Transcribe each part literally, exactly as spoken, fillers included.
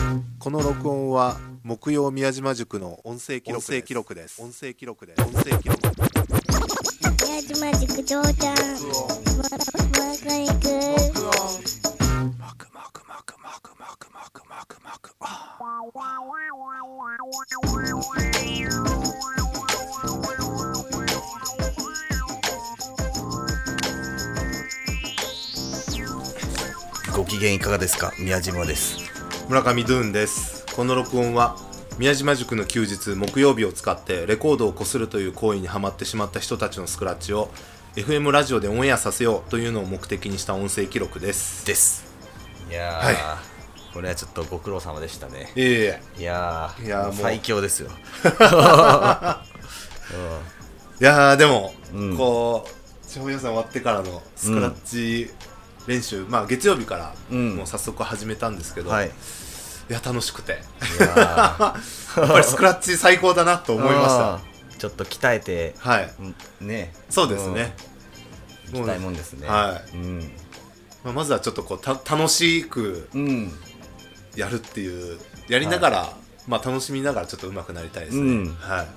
この録音は木曜宮島塾の音声記録です。音声記録です。音声記録です。 宮島塾長ちゃん。マーカリク。 マクマクマクマクマクマクマクマク。 ご機嫌いかがですか。宮島です。 村上ドゥーンです。この録音は宮島塾の休日木曜日を使ってレコードをこするという行為にはまってしまった人たちのスクラッチを エフエム ラジオでオンエアさせようというのを目的にした音声記録ですですいやー、はい、これはちょっとご苦労様でしたね。 いえいえいやー、 いやーもう最強ですよ、 うん、いやーでも、うん、こう地方予選終わってからのスクラッチ練習、うん、まあ月曜日からもう早速始めたんですけど、うんはい、いや楽しくていややっぱりスクラッチ最高だなと思いました。 ちょっと鍛えて、はい、ね、 そうですね、 うん、鍛えもんですね。 はい、うんまあ、まずはちょっとこうた楽しくやるっていう、やりながら、はいまあ、楽しみながらちょっと上手くなりたいですね、うんはい、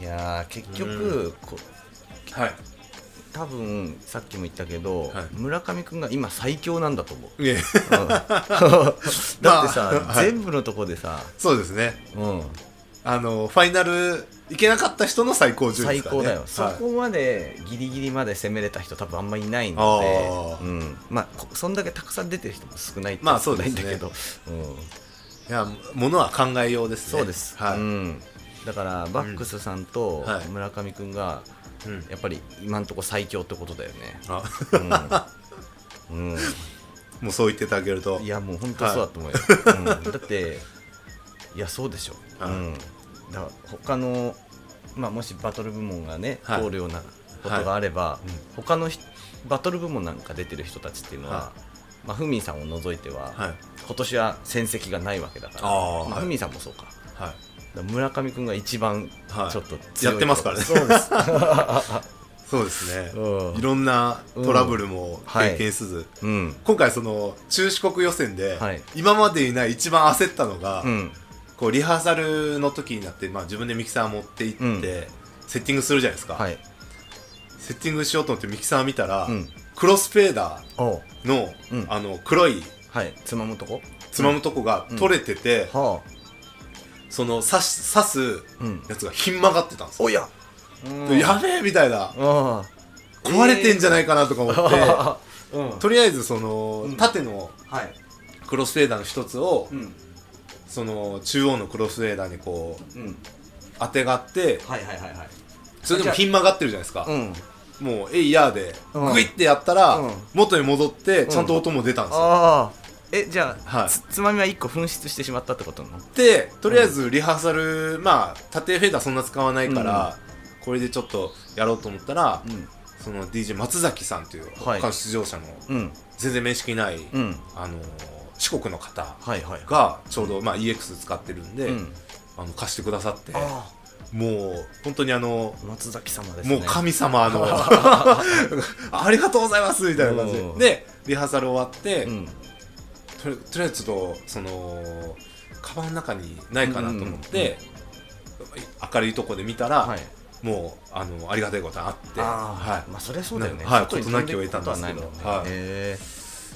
いや結局、うん、こはい多分さっきも言ったけど、はい、村上くんが今最強なんだと思う、うん、だってさ、まあ、全部のとこでさ、はい、 そうですね、うん、あのファイナルいけなかった人の最高順位ですからね。 最高だよ、はい、そこまでギリギリまで攻めれた人多分あんまりいないので、うん、まあそんだけたくさん出てる人も少ないってまあそうないんだけど、 ねうん、いやものは考えようですね。 そうです、はいうん、だからバックスさんと村上くんが、うん、やっぱり今のところ最強ってことだよね。あ、 うんうん、もうそう言っていただけるといやもう本当そうだと思うよ、はいうん、だっていやそうでしょ、はいうん、だから他の、まあ、もしバトル部門がね、はい、通るようなことがあれば、はいうん、他のバトル部門なんか出てる人たちっていうのは、はいまあ、フミンさんを除いては、はい、今年は戦績がないわけだから、あ、まあ、フミンさんもそうか、はい村上くんが一番ちょっと強い、 はい、やってますからね。 そうですそうですね、うん、いろんなトラブルも経験せず、うんはいうん、今回その中四国予選で、はい、今までにない一番焦ったのが、うん、こうリハーサルの時になって、まあ、自分でミキサー持って行って、うん、セッティングするじゃないですか、はい、セッティングしようと思ってミキサー見たら、うん、クロスフェーダー の,、うん、あの黒い、 はい、つまむとこつまむとこが取れてて、うんはあその刺す、刺すやつがひん曲がってたんですよ、 おややべえみたいな壊れてんじゃないかなとか思って、えーうん、とりあえずその、うん、縦のクロスフェーダーの一つを、うん、その中央のクロスフェーダーにこう、うん、当てがって、はいはいはいはい、それでもひん曲がってるじゃないですか、うん、もうえいやーでグイッてやったら、うん、元に戻ってちゃんと音も出たんですよ、あえじゃあ、はい、つ, つまみはいっこ紛失してしまったってことなので、とりあえずリハーサル、うん、まあ縦フェーダーそんな使わないから、うん、これでちょっとやろうと思ったら、うん、その ディージェー 松崎さんという他の出場者の、はい、全然面識ない、うん、あの四国の方がちょうど、まあ、イーエックス 使ってるんで、うん、あの貸してくださって、もう本当にあの松崎様ですね、 もう神様のありがとうございますみたいな感じで、でリハーサル終わって、うんとりあえずちょっとそのカバンの中にないかなと思って、うんうんうん、明るいとこで見たら、はい、もう あ, のありがたいことがあって、 あ、はいまあ、それそうだよね、 はい、事なきを得たんですけど、ねはい、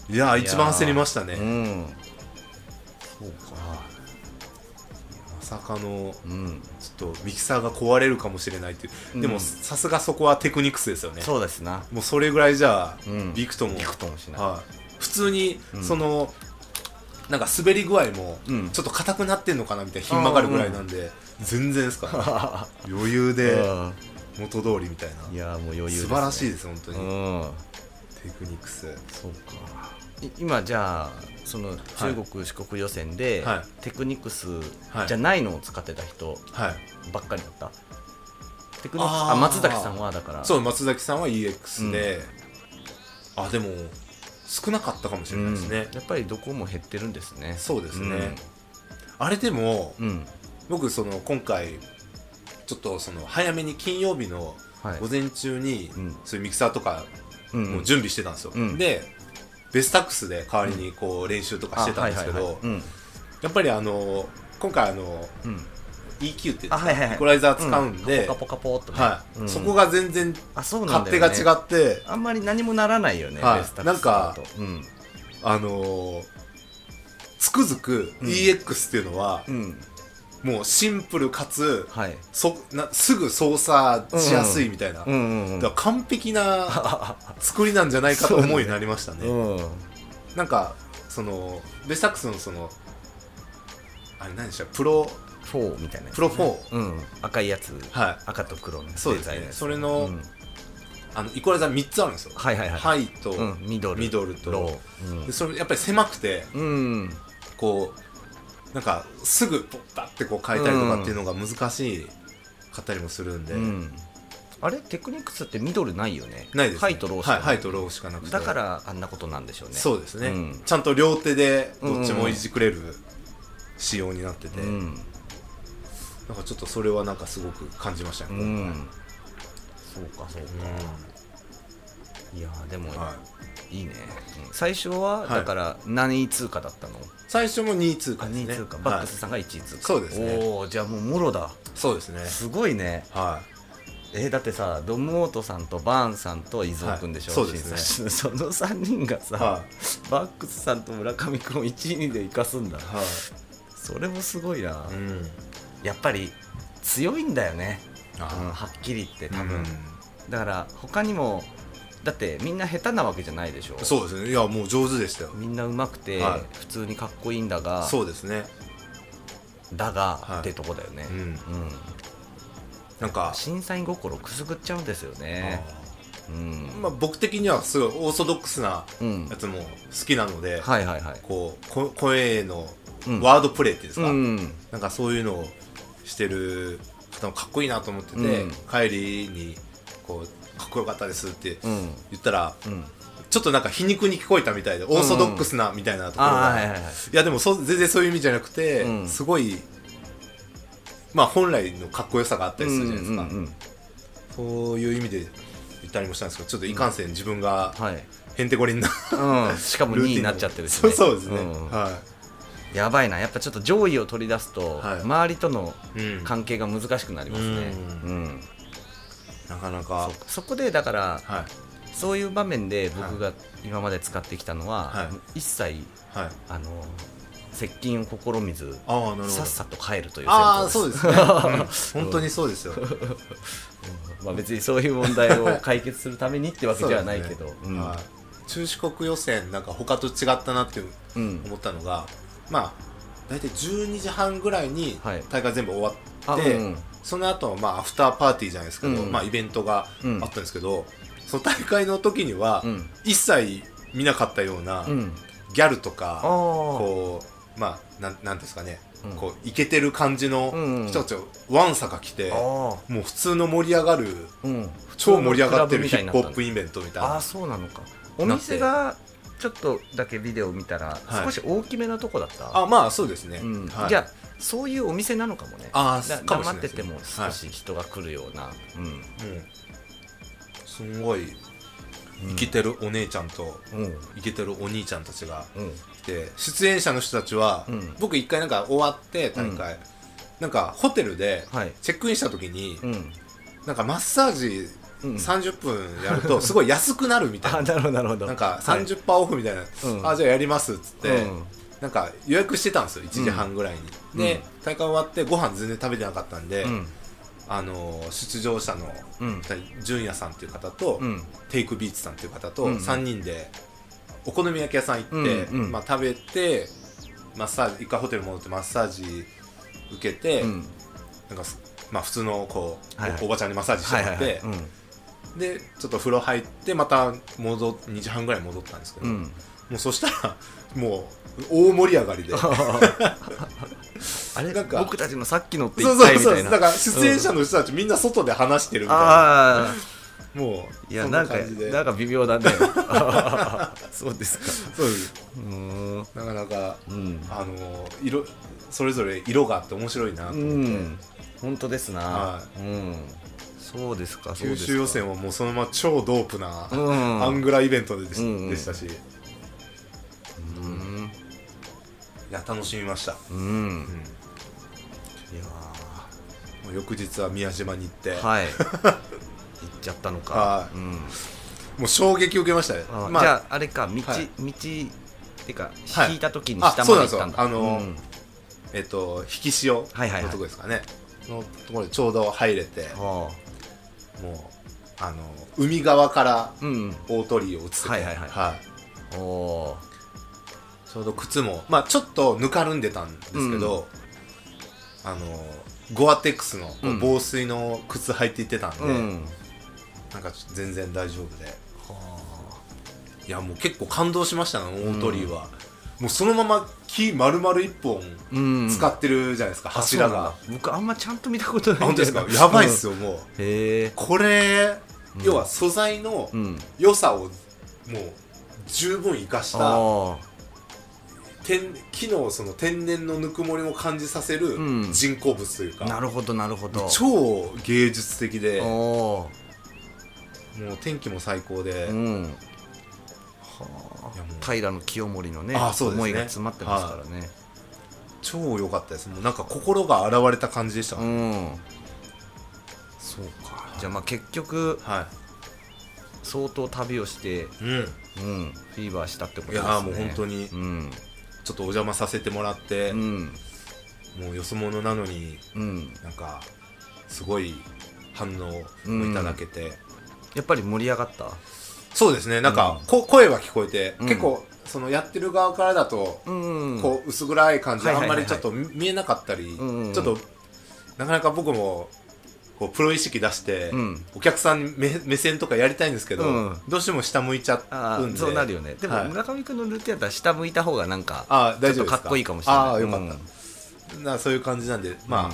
いや一番焦りましたね、うん、そうかまさかの、うん、ちょっとミキサーが壊れるかもしれないっていう、うん、でもさすがそこはテクニクスですよね。 そうですな、 もうそれぐらいじゃ、うん、ビクともビクともしない、 はい、普通に、うん、そのなんか滑り具合もちょっと硬くなってんのかなみたいな、ひん曲がるぐらいなんで、うん、全然ですか、ね、余裕で元通りみたいな、 いやもう余裕です、ね、 素晴らしいです本当に、うん、テクニクス。 そうか、今じゃあその中国、はい、四国予選で、はい、テクニクスじゃないのを使ってた人ばっかりだった、はい、テクニクスあ松崎さんはだからそう松崎さんは イーエックス で、うん、あでも少なかったかもしれないですね、 うん、やっぱりどこも減ってるんですね。 そうですね、うん、あれでも、うん、僕その今回ちょっとその早めに金曜日の午前中に、はい、そういうミキサーとかも準備してたんですよ、うん、でベスタックスで代わりにこう練習とかしてたんですけど、 やっぱりあの今回あの、うん、イーキュー って、 はいはいはい、 イコライザー使うんで、 うん、ポカポカポーっとね、 はいうん、 そこが全然勝手が違って、 あんまり何もならないよね、 はい、 ベースタックスなんか、 うん、 あのー、つくづく イーエックス っていうのは、うん、もうシンプルかつ、はい、そなすぐ操作しやすいみたいな、うんうんうん、だから完璧な作りなんじゃないかと思うようになりましたね。うん、なんかそのベースタックスのそのあれ何でしたプロフォーみたいなやつ、ね、 プロフォー、 うん、赤いやつ、 はい、 赤と黒のデそうですね、それの、うん、あのイコライザーみっつあるんですよ。 はいはいはい、 ハイと、うん、 ミドル、 ミドルとロー、 うん、でそれやっぱり狭くて、うん、こうなんかすぐポッタってこう変えたりとかっていうのが難しかったりもするんで、うん、 あれテクニクスってミドルないよね。 ないですね。 ハイとローしかない、 はい、ハイとローしかなくて、 だからあんなことなんでしょうね。 そうですね、うん、ちゃんと両手でどっちもいじくれる仕様になってて、うん、なんかちょっとそれはなんかすごく感じましたね、うん、 そうかそうか、うん、いやでも、はい、いいね、うん、最初はだから何位通過だったの？最初もにい通過ですね。 にい通過、バックスさんがいちい通過、 はい、そうですね。 おー、じゃあもうもろだ。 そうですね、 すごいね。 はい、 えー、だってさドムオートさんとバーンさんと伊蔵くんでしょ、 はい、そうですね。 そのさんにんがさ、はい、バックスさんと村上くんをいちいにで生かすんだ、はい、それもすごいな、うん、やっぱり強いんだよね、うん、はっきり言って多分、うん、だから他にもだってみんな下手なわけじゃないでしょ。 そうですね。いやもう上手でしたよ。 みんな上手くて、はい、普通にかっこいいんだが、 そうですね、 だが、はい、ってとこだよね、うんうん、 なんか審査員心くすぐっちゃうんですよね。 うん、まあ、僕的にはすごいオーソドックスなやつも好きなので、うん、はいはいはい、こうこ声のワードプレイっていうんですか、うん、なんかそういうのをしてる方もかっこいいなと思ってて、うん、帰りにこうかっこよかったですって言ったら、うん、ちょっとなんか皮肉に聞こえたみたいで、オーソドックスなみたいなところが、うん、いやでもそ全然そういう意味じゃなくて、うん、すごいまあ本来のかっこよさがあったりするじゃないですか、うんうんうん、そういう意味で言ったりもしたんですけど、ちょっといかんせん自分がへんてこりんな、 うん、しかもにいになっちゃってるしね。 そうですね、うん、はい、 やばいな。やっぱちょっと上位を取り出すと、はい、周りとの関係が難しくなりますね、うんうん、 なかなかそ, そこでだから、はい、そういう場面で僕が今まで使ってきたのは、はい、一切、はい、あの接近を試みずさっさと帰るという戦法です。あ、そうですね、 うん、本当にそうですよ、 まあ、別にそういう問題を解決するためにってわけではないけど、ね、うん、はい、 中四国予選なんか他と違ったなって思ったのが、うん、まあ大体じゅうにじはんぐらいに大会全部終わって、はい、うん、その後、まあアフターパーティーじゃないですけど、うん、まあ、イベントがあったんですけど、うん、その大会の時には、うん、一切見なかったような、うん、ギャルとか、こうまあなんなんですかね、うん、こうイケてる感じの人たちをわんさか来て、うん、もう普通の盛り上がる、うん、超盛り上がってるヒップホップイベントみたいな。 あ、そうなのか。お店がちょっとだけビデオ見たら少し大きめなとこだった、 はい、あ、まあそうですね、うん、はい、 じゃあそういうお店なのかもね。 あだかもしれないですね。黙ってても少し人が来るような、はい、うん、うん、 すごいイケてるお姉ちゃんと、うん、イケてるお兄ちゃんたちが来て、うん、出演者の人たちは、うん、僕一回なんか終わって大会、うん、なんかホテルでチェックインした時に、はい、なんかマッサージさんじゅっぷんやるとすごい安くなるみたいな、 あ、なるほどなるほど、 なんか さんじゅっパーセント オフみたいな、はい、あ、じゃあやりますっつって、うん、なんか予約してたんですよいちじはんぐらいに、うん、で大会終わってご飯全然食べてなかったんで、うん、あの出場者の純也さんっていう方と、うん、テイクビーツさんっていう方とさんにんでお好み焼き屋さん行って、うんうん、まあ、食べてマッサージ一回ホテル戻ってマッサージ受けて、うん、なんかまあ普通のこう、はいはい、お, おばちゃんにマッサージしてもらって、はいはいはい、うん、でちょっと風呂入ってまた戻にじはんぐらいに戻ったんですけど、うん、もうそしたらもう大盛り上がりであれなんか僕たちのさっきのって言ったいみたいな。そうそうそう、 だから出演者の人たちみんな外で話してるみたいな、うん、もういや、なんかなんか微妙だねそうですか。 そうです。うーん、なかなか、うん、あの色それぞれ色があって面白いなと思って、うん、 本当ですな、はい、うん、そうですか。 九州予選はもうそのまま超ドープな、うん、アングライベント で, で, し,、うんうん、でしたし、うん、いや楽しみました。 うん、うん、いやもう翌日は宮島に行ってはい行っちゃったのか、うん、 もう衝撃受けましたね。 あ、まあ、じゃああれか道、はい、道ってか引いた時に下まで行ったんだ。 あ、そうなんですよ。あの、うん、えっと引き潮のとこですかね、はいはいはい、のところでちょうど入れて、もうあの海側から大鳥居を映ってて、はいはいはい、はい、おちょうど靴もまあちょっとぬかるんでたんですけど、うん、あのゴアテックスの防水の靴履いていってたんで、うん、なんか全然大丈夫で、いやもう結構感動しましたね、大鳥居は、うん、もうそのまま木丸々一本使ってるじゃないですか、うん、柱が。 僕あんまちゃんと見たことないんで。 本当ですか？やばいっすよ、もう。へー、これ、うん、要は素材の良さをもう十分生かした、うん、木のその天然のぬくもりも感じさせる人工物というか、うん、 なるほどなるほど、 超芸術的で、もう天気も最高で、うん、 はあ、平清盛のね、思いが詰まってますからね、 超良かったです。もうなんか心が洗われた感じでしたね、うん、 そうか。じゃあまあ結局、はい、相当旅をして、うんうん、フィーバーしたってことですね。 いやもう本当に、うん、ちょっとお邪魔させてもらって、うん、もうよそ者なのに、うん、なんかすごい反応をいただけて、うん、 やっぱり盛り上がった。 そうですね、なんか、うん、こ声は聞こえて、うん、結構そのやってる側からだと、うん、こう薄暗い感じであんまりちょっと見えなかったり、ちょっとなかなか僕もこうプロ意識出して、うん、お客さんに 目, 目線とかやりたいんですけど、うん、どうしても下向いちゃうんで。 そうなるよね。でも、はい、村上君のルーティンだったら下向いた方がなんかあちょっとかっこいいかもしれない。ああよかった、 うん、なそういう感じなんで、まあ、うん、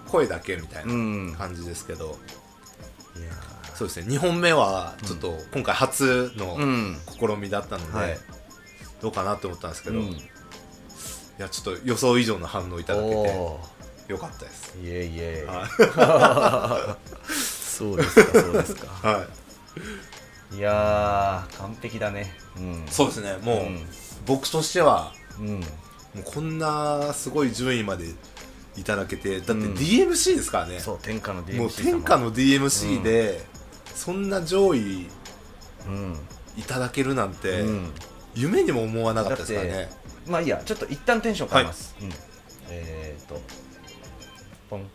声だけみたいな感じですけど、うん、いやそうですね、にほんめはちょっと今回初の試みだったので、うんはい、どうかなって思ったんですけど、うん、いやちょっと予想以上の反応いただけてよかったです。 イエイイエイ、はい、そうですかそうですか、はい、いやー完璧だね、 うん、そうですね、もう、うん、僕としては、うん、もうこんなすごい順位までいただけて、だって ディーエムシー ですからね、うん、 そう天下の ディーエムシーもう天下の ディーエムシー で、うん、そんな上位いただけるなんて、うん、夢にも思わなかったですからね。 まあいいや、ちょっと一旦テンション変えます、はい、うん、えーっとポン。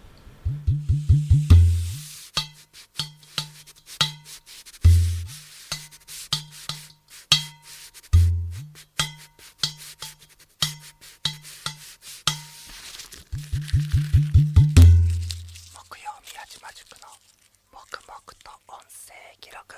木曜宮島塾の黙々と音声記録。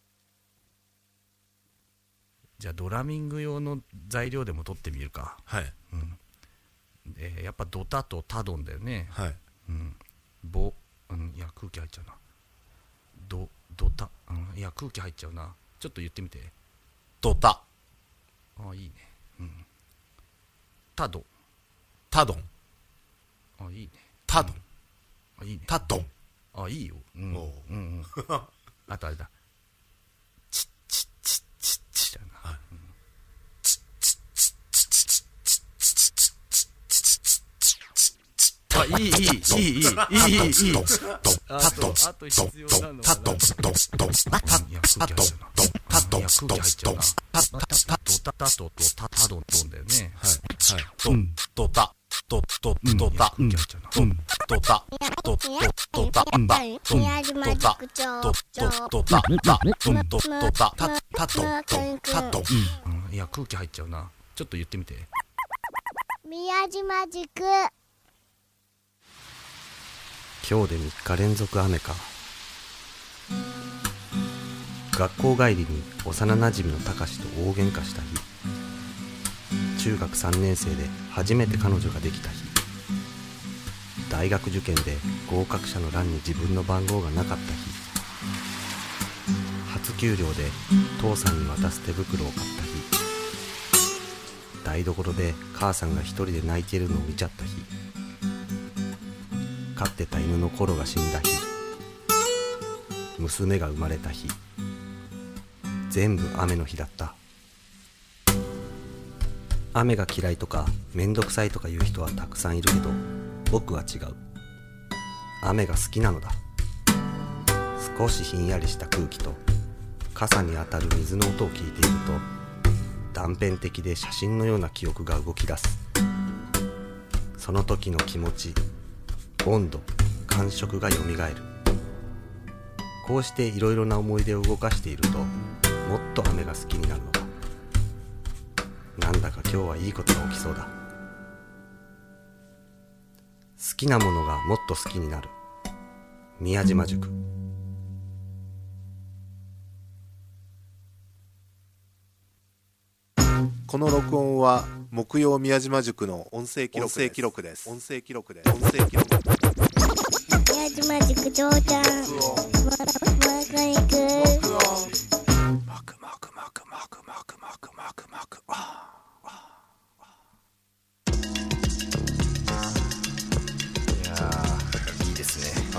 じゃあドラミング用の材料でも取ってみるか。はい、うん、えー、やっぱドタとタドンだよね。はい、うん、ボ、うん、いや空気入っちゃうな。ド、ドタ、うん、いや空気入っちゃうな。ちょっと言ってみて。 ドタ。 あ、いいね。うん。タド。 タドン。 あ、いいね。 タドン。 あ、いいね。 タドン。 あ、いいよ。うん。うんうん。あとあれだ。チッチッチッチッチッだな。はい、うん、チッチッチッチッチッチッあ、いいいいいいいいいいいいい。あとあと必要なのはタドンドンドンいや空気入っちゃうな。タドンいや空気入っちゃうな。タタタドタタドとタタドンドンだよね。はいはい。ドンドタドドドタ空気入っちゃうな。ドンドタドドドタドンドタドドドタドンドドタタタドンドンタドン。いや空気入っちゃうな。ちょっと言ってみて。 宮島塾。 今日でみっか連続雨か。学校帰りに幼なじみのたかしと大喧嘩した日。中学さんねん生で初めて彼女ができた日。大学受験で合格者の欄に自分の番号がなかった日。初給料で父さんに渡す手袋を買った日。台所で母さんが一人で泣いているのを見ちゃった日。飼ってた犬のコロが死んだ日。娘が生まれた日。全部雨の日だった。 雨が嫌いとかめんどくさいとか言う人はたくさんいるけど、僕は違う。雨が好きなのだ。少しひんやりした空気と傘に当たる水の音を聞いていると、断片的で写真のような記憶が動き出す。その時の気持ち、温度、感触がよみがえる。こうしていろいろな思い出を動かしていると、もっと雨が好きになるのだ。なんだか今日はいいことが起きそうだ。好きなものがもっと好きになる。宮島塾。 この録音は木曜宮島塾の音声記録です。音声記録です。音声記録です。 宮島塾長ちゃん。マーカイク。 マクマクマクマクマクマクマクマク。 いやーいいですね。 はい。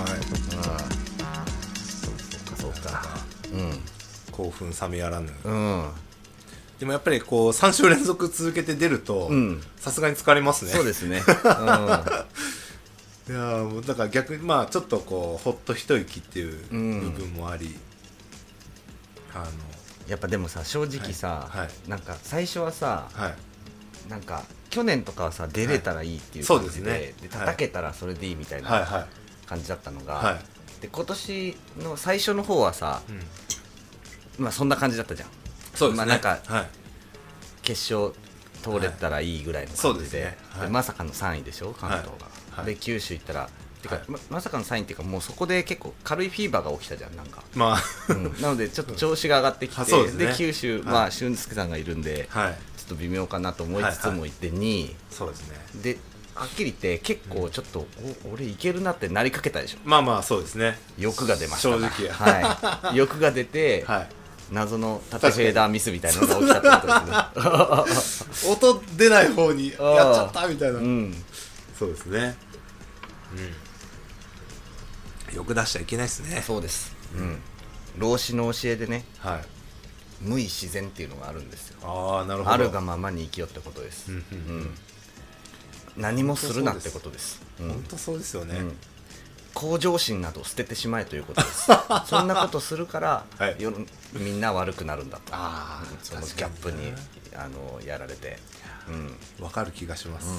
うん、そうかそうか。うん興奮冷めやらぬ。 うん。 でもやっぱりこうさん週連続続けて出るとさすがに疲れますね。 そうですね。 うん、いやもうだから逆にまあちょっとこうほっと一息っていう部分もあり、 うん、あのやっぱでもさ正直さ、はいはい、なんか最初はさ、はい、なんか去年とかはさ出れたらいいっていう感じで、はい、で叩けたらそれでいいみたいな感じだったのが、はいはい、で今年の最初の方はさ、うん、まあそんな感じだったじゃん。 そうですね、 まあなんか、はい、決勝通れたらいいぐらいの感じで、はい、で、ねはい、まさかのさんいでしょ関東が、はい、で九州行ったらてか、はい、ま, まさかのさんいっていうかもうそこで結構軽いフィーバーが起きたじゃんなんか、まあうん、なのでちょっと調子が上がってきて、うん、で、ね、九州、はい、まあ俊介さんがいるんで、はい、ちょっと微妙かなと思いつつも行ってにい、 そうですね。 ではっきり言って結構ちょっと、うん、俺いけるなってなりかけたでしょ。 まあまあそうですね。 欲が出ました正直、 はい、欲が出て、はい謎の縦フェーダーミスみたいなのが起きたってことですけど音出ない方にやっちゃったみたいな、うん、そうですね、うん、よく出しちゃいけないですね。 そうです、うん、老子の教えでね、はい、無為自然っていうのがあるんですよ。 ああなるほど。 あるがままに生きよってことです、うんうんうん、何もするなってことです。 本当そうですよね、うん向上心など捨ててしまえということですそんなことするから、はい、みんな悪くなるんだと。あそのギャップにあのやられて、 うん、分かる気がします、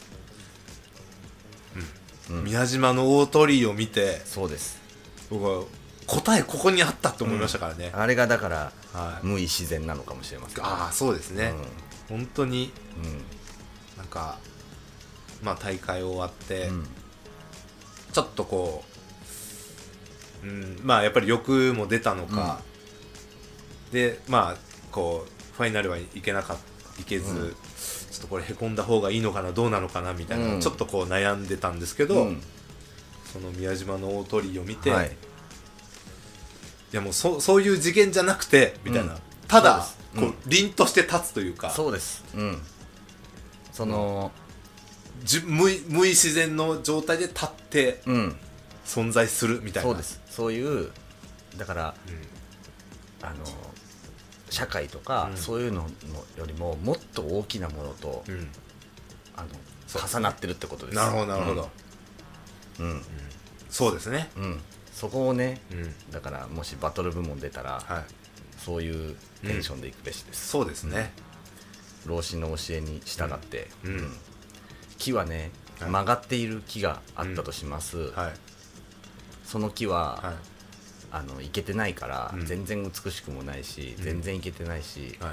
うんうん、宮島の大鳥居を見てそうです僕は答えここにあったと思いましたからね、 うん、あれがだから、はい、無為自然なのかもしれません、ね、 ああそうですね、うん、本当に、うん、なんかまあ大会終わって、うんちょっとこう、うん、まあやっぱり欲も出たのか、うん、でまあこうファイナルはいけなかいけず、うん、ちょっとこれへこんだ方がいいのかなどうなのかなみたいな、うん、ちょっとこう悩んでたんですけど、うん、その宮島の大鳥居を見て、はい、いやもう そ, そういう次元じゃなくてみたいな、うん、ただこう凛として立つというか、 そうです、うん、その、 無意自然の状態で立って存在するみたいな、 うん、そうです。そういうだから、うん、あの社会とか、うん、そういうのよりももっと大きなものと、うん、あの重なってるってことです。 なるほどなるほど、うんうんうん、そうですね、 うん、そこをね、うん、だからもしバトル部門出たら、はい、そういうテンションでいくべしです、 うん、そうですね、 うん、老子の教えに従って、うんうん木はね、はい、曲がっている木があったとします、うんはい、その木は、はい、あのいけてないから、うん、全然美しくもないし、うん、全然いけてないし、はい、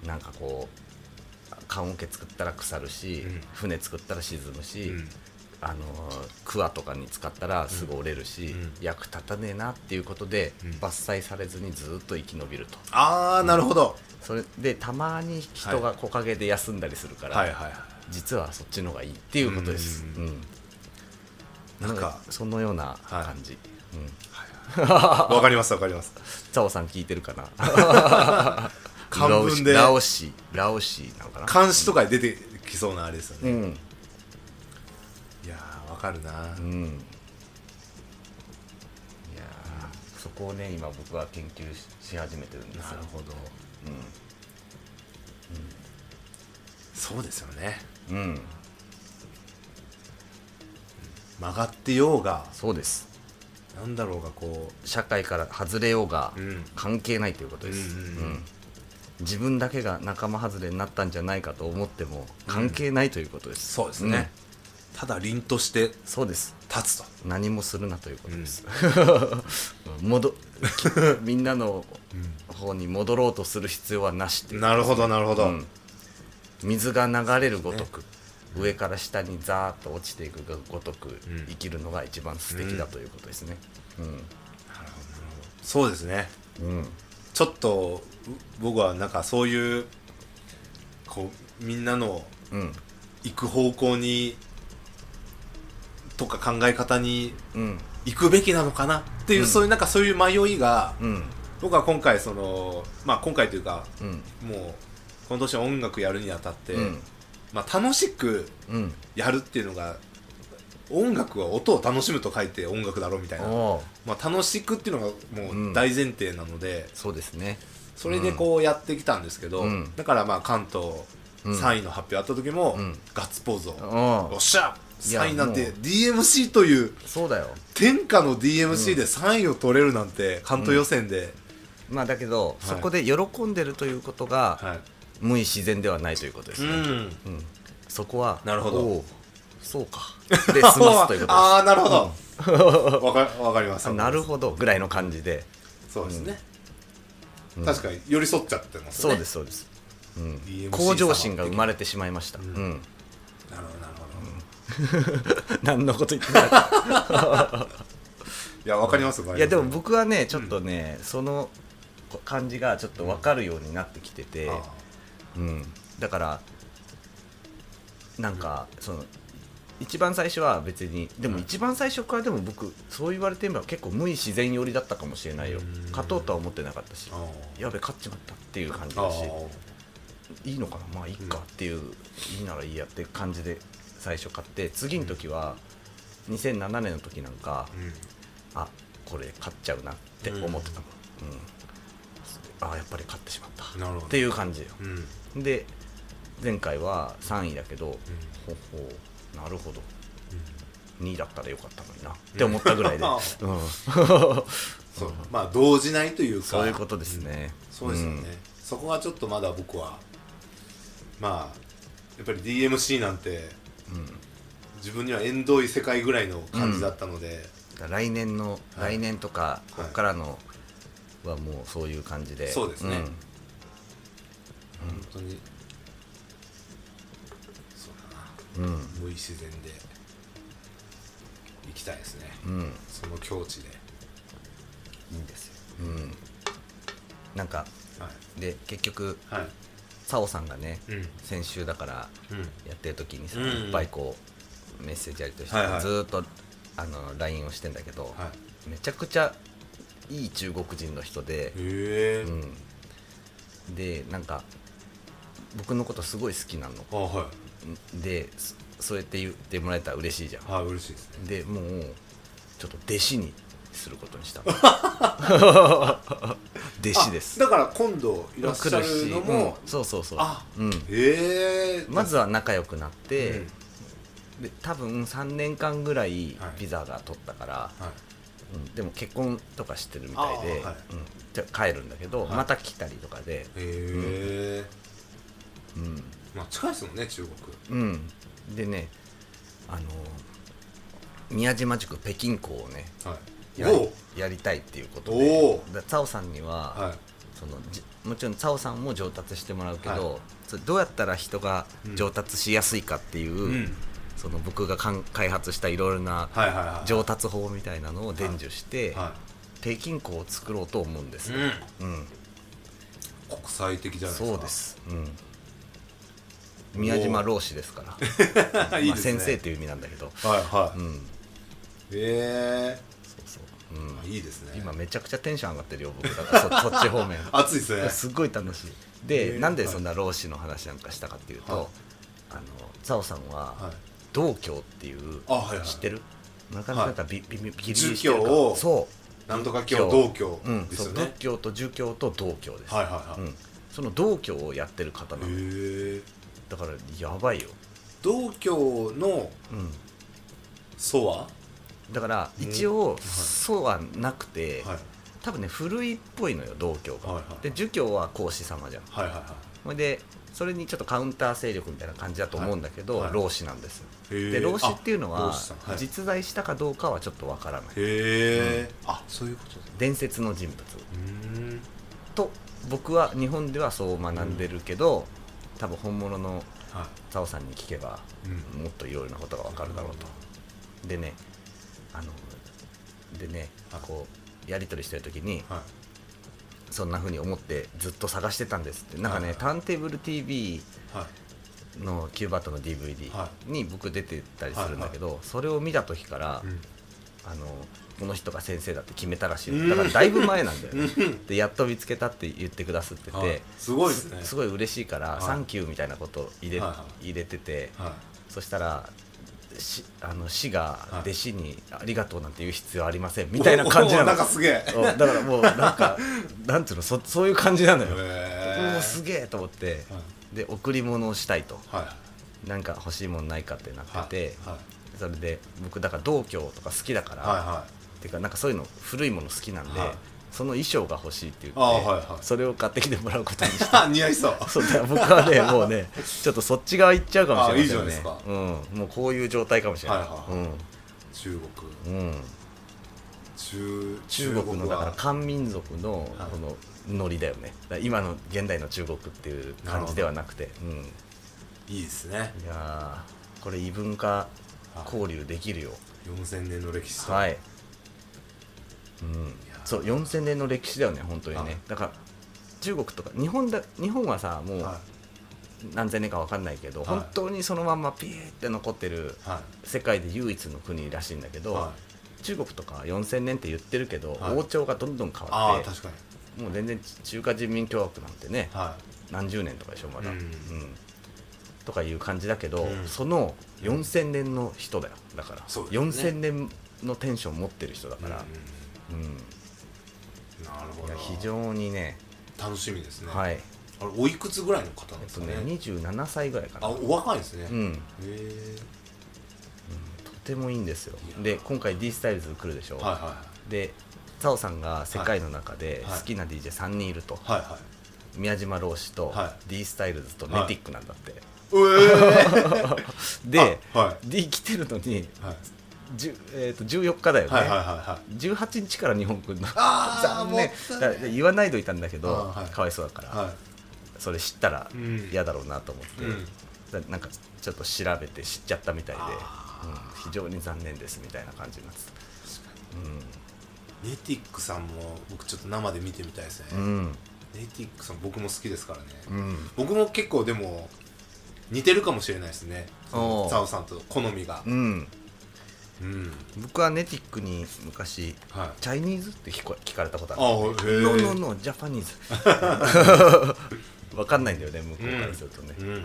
なんかこう棺桶作ったら腐るし、うん、船作ったら沈むし、うん、あの桑とかに使ったらすぐ折れるし、うん、役立たねえなっていうことで、うん、伐採されずにずっと生き延びると。 あーなるほど、 うん、それでたまに人が木陰で休んだりするから、はいはいはい、実はそっちの方がいいっていうことです。うん、うん、なんかそのような感じ。わ、 はいうん、かりますわかります。 ザオさん聞いてるかな。漢文でラオシラオシなのかな。 漢詩とかに出てきそうなあれですよね。うん、いやーわかるな。うん、いやーそこをね今僕は研究し始めてるんですよ。 なるほど。うん。 うん、 そうですよね。 うん、 曲がってようがそうです。 なんだろうがこう社会から外れようが関係ないということです。 うんうんうんうん、 自分だけが仲間外れになったんじゃないかと思っても関係ないということです。 うん、そうですね、うん、ただ凛としてそうです立つと何もするなということです、うん、戻みんなの方に戻ろうとする必要はなしっていう、 なるほどなるほど、うん、 水が流れるごとく、ね、上から下にザーッと落ちていくごとく生きるのが一番素敵だということですね、うんうん、なるほどなるほど。 そうですね、うん、ちょっと僕はなんかそういうこうみんなの行く方向にとか考え方に行くべきなのかなっていう、うん、そういうなんかそういう迷いが、うん、僕は今回そのまあ今回というか、うん、もうこの年音楽やるにあたって、うん、まあ楽しくやるっていうのが、音楽は音を楽しむと書いて音楽だろうみたいな、まあ楽しくっていうのがもう大前提なので、 うん、そうですね。 それでこうやってきたんですけど、うん、だからまあ関東さんいの発表あった時も、うん、ガッツポーズを、うん、おっしゃさんいなんて ディーエムシー というそうだよ天下の ディーエムシー でさんいを取れるなんて、関東予選で、 うん、まあだけど、はい、そこで喜んでるということが、はい、無意自然ではないということですね、うんうん、そこはなるほどそうかで済ますということですああなるほど、うん、わか、わかりますなるほどぐらいの感じでそうですね、うん、確かに寄り添っちゃってますね。 そうですそうです、うん、向上心が生まれてしまいました、うんうん、なるほどなるほど、うん、何のこと言ってないいやわかります、 いやでも僕はねちょっとね、うん、その感じがちょっと分かるようになってきてて、うん、だからなんかその一番最初は別にでも一番最初からでも僕そう言われてみれば結構無意自然寄りだったかもしれないよ。勝とうとは思ってなかったし、やべ勝っちまったっていう感じだし、いいのかなまあいいかっていう、いいならいいやっていう感じで最初買って、次の時はにせんななねんの時なんか、あこれ勝っちゃうなって思ってたの、うん、あやっぱり勝ってしまったっていう感じよ、うん、で前回はさんいだけど、うん、ほほなるほど、うん、にいだったらよかったのになって思ったぐらいで、うん、 そうまあ動じないというかそういうことですね、 うん、そうですよね、うん、そこがちょっとまだ僕はまあやっぱり ディーエムシー なんて、うん、自分には縁遠い世界ぐらいの感じだったので、 うん、来年の、はい、来年とかここからのはもうそういう感じで、 そうですね、うん、本当にそうだな、うん、無意自然で行きたいですね、うん、その境地でいいんですよ、うん、なんか、はい、で結局、はい、サオさんがね、うん、先週だからやってる時にさ、うん、いっぱいこうメッセージやりとりして、はいはい、ずーっとあの ライン をしてんだけど、はい、めちゃくちゃいい中国人の人で、へー、うん、でなんか僕のことすごい好きなの、あ、はい、でそうやって言ってもらえたら嬉しいじゃん。 あ、嬉しいですね。 でもうちょっと弟子にすることにしたの弟子です。 だから今度いらっしゃるのも、 うん、そうそうそう、 あ、うん、へー、 まずは仲良くなって、うん、で多分さんねんかんぐらいビザが取ったから、はいはい、うん、でも結婚とかしてるみたいで、はい、うん、じゃ帰るんだけど、はい、また来たりとかで、 へー、うん、まあ近いですもんね中国、うん、 でね、あの宮島塾北京校をね、はい、や, やりたいっていうことで、ツァオさんには、はい、そのもちろんツァオさんも上達してもらうけど、はい、それどうやったら人が上達しやすいかっていう、うん、その僕が開発したいろいろな上達法みたいなのを伝授して、はいはい、北京校を作ろうと思うんですよ、うんうん、 国際的じゃないですか。 そうです、うん、宮島老師ですからいいですね、まあ、先生という意味なんだけど、はいはい、うん、 へえー、そうそう、 うん、いいですね。 今めちゃくちゃテンション上がってるよ僕だからそ, そっち方面熱いですね。 すっごい楽しいで、なんでそんな老師の話なんかしたかっていうと、はい、あのツァオさんは、はい、道教っていう、はいはい、知ってる？なかなかビビビビリ儒教をそうなんとか教道教ですよね、うん、そう仏教と儒教と道教です、はいはいはい、うん、その道教をやってる方なの。へー、 だからやばいよ。 道教の祖は、 うん、だから一応祖はなくて、はい、多分ね古いっぽいのよ道教が、はいはい、で儒教は孔子様じゃん、はいはいはい、それでそれにちょっとカウンター勢力みたいな感じだと思うんだけど、はいはい、老子なんですよ。で老子っていうのは、はい、実在したかどうかはちょっとわからない。へえ、うん、あ、そういうことですね。 伝説の人物うんと僕は日本ではそう学んでるけど、うん、多分本物のザオさんに聞けば、うん、もっといろいろなことがわかるだろうと、うん、でねあのでね、はい、こうやり取りしてる時に、はい、そんな風に思ってずっと探してたんですって。なんかね、はい、ターンテーブル ティーブイのキューバットの ディーブイディー に僕出てたりするんだけど、はいはい、それを見た時から、うん、あのこの人が先生だって決めたらしい。だからだいぶ前なんだよねでやっと見つけたって言ってくださってて、はい、 すごいですね。 すごい嬉しいから、はい、サンキューみたいなことを入れ、はい、入れてて、はい、そしたらしあの師が弟子にありがとうなんて言う必要ありませんみたいな感じなの。 なんかすげえだからもうなんかなんていうの そ, そういう感じなのよ。もうすげえと思って、はい、で贈り物をしたいと、はい、なんか欲しいものないかってなってて、はいはい、それで僕だから道教とか好きだから、はいはい、っていうかなんかそういうの古いもの好きなんで、はい、その衣装が欲しいって言って、はいはい、それを買ってきてもらうことにして似合いそうそうだ僕はねもうねちょっとそっち側行っちゃうかもしれないですよね。いいじゃないですか、うん、もうこういう状態かもしれない、はいはいはい、うん、 中国、うん、 中, 中国のだから漢民族のこのノリだよね。だ今の現代の中国っていう感じではなくて、うん、 いいですね。 いやこれ異文化交流できるよ。 よんせんねんの歴史と、 はい、うん、そうよんせんねんの歴史だよね本当にね。だから中国とか日本だ日本はさもう何千年か分かんないけど、はい、本当にそのまんまピーって残ってる世界で唯一の国らしいんだけど、はい、中国とかよんせんねんって言ってるけど、はい、王朝がどんどん変わって、 あ確かにもう全然中華人民共和国なんてね、はい、何十年とかでしょまだ、うんうん、とかいう感じだけど、うん、そのよんせんねんの人だよ。だから、ね、よんせんねんのテンション持ってる人だから、うんうん、なるほど。いや非常にね楽しみですね。 はい。 あれおいくつぐらいの方なんですかね。 えっとねにじゅうななさいぐらいかな。 あお若いですね。 うん、へえ、うん、とてもいいんですよ。で今回 D スタイルズ来るでしょ、はいはいはい、でザオさんが世界の中で好きな ディージェーさんにんいると、はいはい、宮島老師と、はい、D スタイルズとネティックなんだって、はい、で、はい、D 来てるのに、はいじゅえー、とじゅうよっかだよね、はいはいはいはい、じゅうはちにちから日本来るの。残念だ言わないといたんだけど、はい、かわいそうだから、はい、それ知ったら嫌だろうなと思って、うん、だなんかちょっと調べて知っちゃったみたいで、うん、非常に残念ですみたいな感じになってた。 うん、ネティックさんも僕ちょっと生で見てみたいですね、うん、ネティックさん僕も好きですからね、うん、僕も結構でも似てるかもしれないですねザオさんと好みが、うんうん、僕はネティックに昔、はい、チャイニーズって聞こ聞かれたことあるんで、ノーノーノージャパニーズ分かんないんだよね向こうからするとね、うんうん、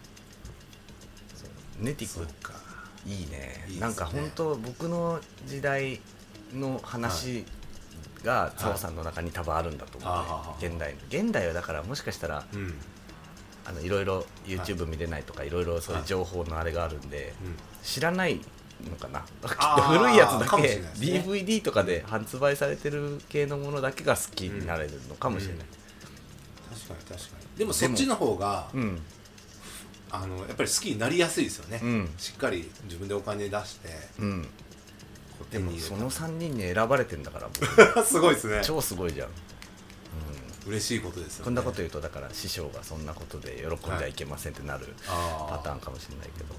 ネティックかいいね。いいね。なんか本当僕の時代の話がザオさんの中に多分あるんだと思う、ね、はい、現代の現代はだからもしかしたら、うん、あのいろいろ YouTube 見れないとかいろいろそういう情報のあれがあるんで、はい、知らないのかなきっと古いやつだけ、ね、ディーブイディー とかで発売されてる系のものだけが好きになれるのかもしれない、うんうん、確かに確かに。でもそっちの方が、うん、あのやっぱり好きになりやすいですよね、うん、しっかり自分でお金出して、うん、 でもそのさんにんに選ばれてんだから僕すごいですね。 超すごいじゃん、 うん、嬉しいことですよね。 こんなこと言うとだから師匠がそんなことで喜んじゃいけませんってなるパターンかもしれないけど、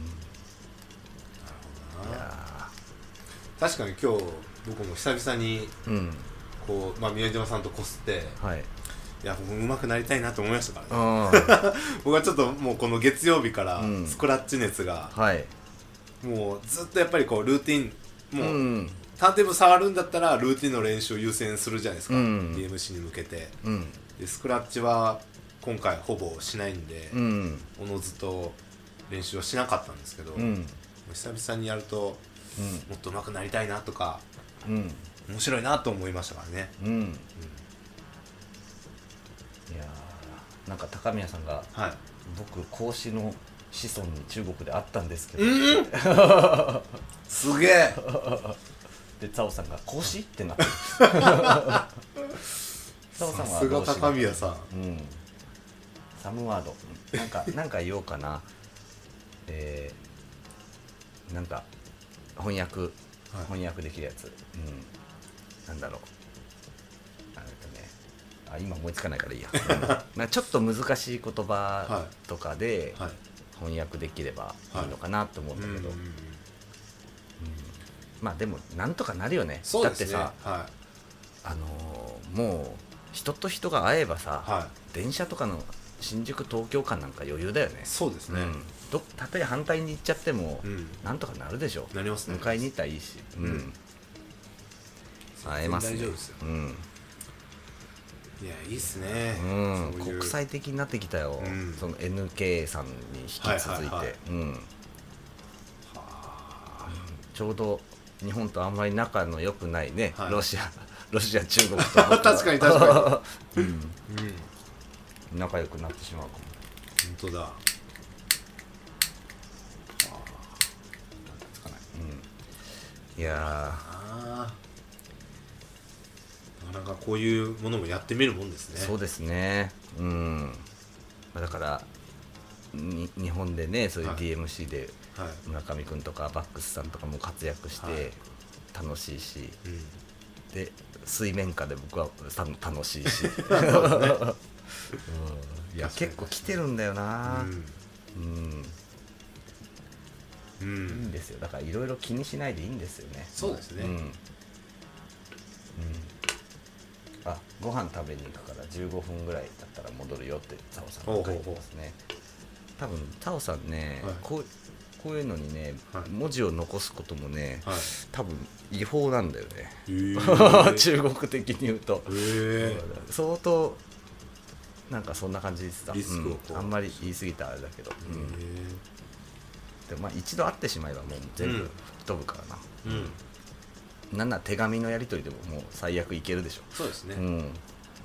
いや確かに今日僕も久々にこう、まあ、宮島さんとこすって、はい、いや僕上手くなりたいなと思いましたからね僕はちょっともうこの月曜日からスクラッチ熱が、うんはい、もうずっとやっぱりこうルーティンもう、うん、ターンテーブル触るんだったらルーティンの練習を優先するじゃないですか、うん、ディーエムシー に向けて、うん、でスクラッチは今回ほぼしないんで、うん、おのずと練習はしなかったんですけど、うん久々にやると、うん、もっと上手くなりたいなとか、うん、面白いなと思いましたからね、うんうん、いやなんか高宮さんが、はい、僕孔子の子孫に中国で会ったんですけど、 うん、すげえでザオさんが孔子ってなってるザオさんはさすが高宮さん、 うん、サムワードなんかなんか言おうかなえー、なんか翻訳、はい、翻訳できるやつ、うん、なんだろうあれだねあ今思いつかないからいいやなんかちょっと難しい言葉とかで翻訳できればいいのかなと思うんだけど、はいはい、うん、まあでもなんとかなるよね。 そうですね、 だってさ、はい、あのー、もう人と人が会えばさ、はい、電車とかの新宿東京間なんか余裕だよね。 そうですね、うん、 どたとえ反対に行っちゃっても、うん、なんとかなるでしょ。 なりますね。 迎えに行ったらいいし、うんうん、会えますね。大丈夫ですよ、うん、 いやいいっすね、 うん、うう国際的になってきたよ、うん、その エヌケー さんに引き続いて、はいはいはい、うん、はちょうど日本とあんまり仲の良くないね、はい、ロシアロシア中国と確かに確かに、うんうん、仲良くなってしまうかも。 本当だ。 うん、いやなかなかこういうものもやってみるもんですね。 そうですね、うん、だからに日本でねそういう ディーエムシー で村上くんとかバックスさんとかも活躍して楽しいし、はい、うん、で水面下で僕は楽しいし、ね、うん、いや結構来てるんだよな、うんうん、うん、いいんですよ。だからいろいろ気にしないでいいんですよね。 そうですね、うんうん、 あご飯食べに行くからじゅうごふんぐらいだったら戻るよってタオさんが書いてますね。多分タオさんね、はい、こうこういうのにね、はい、文字を残すこともね、はい、多分違法なんだよね、えー、中国的に言うと、えー、相当なんかそんな感じでした、うん、あんまり言い過ぎたあれだけど、うん、でもまあ一度会ってしまえばもう全部吹っ飛ぶからな、うんうん、なんなら手紙のやり取りでももう最悪いけるでしょ。 そうですね、うん、いや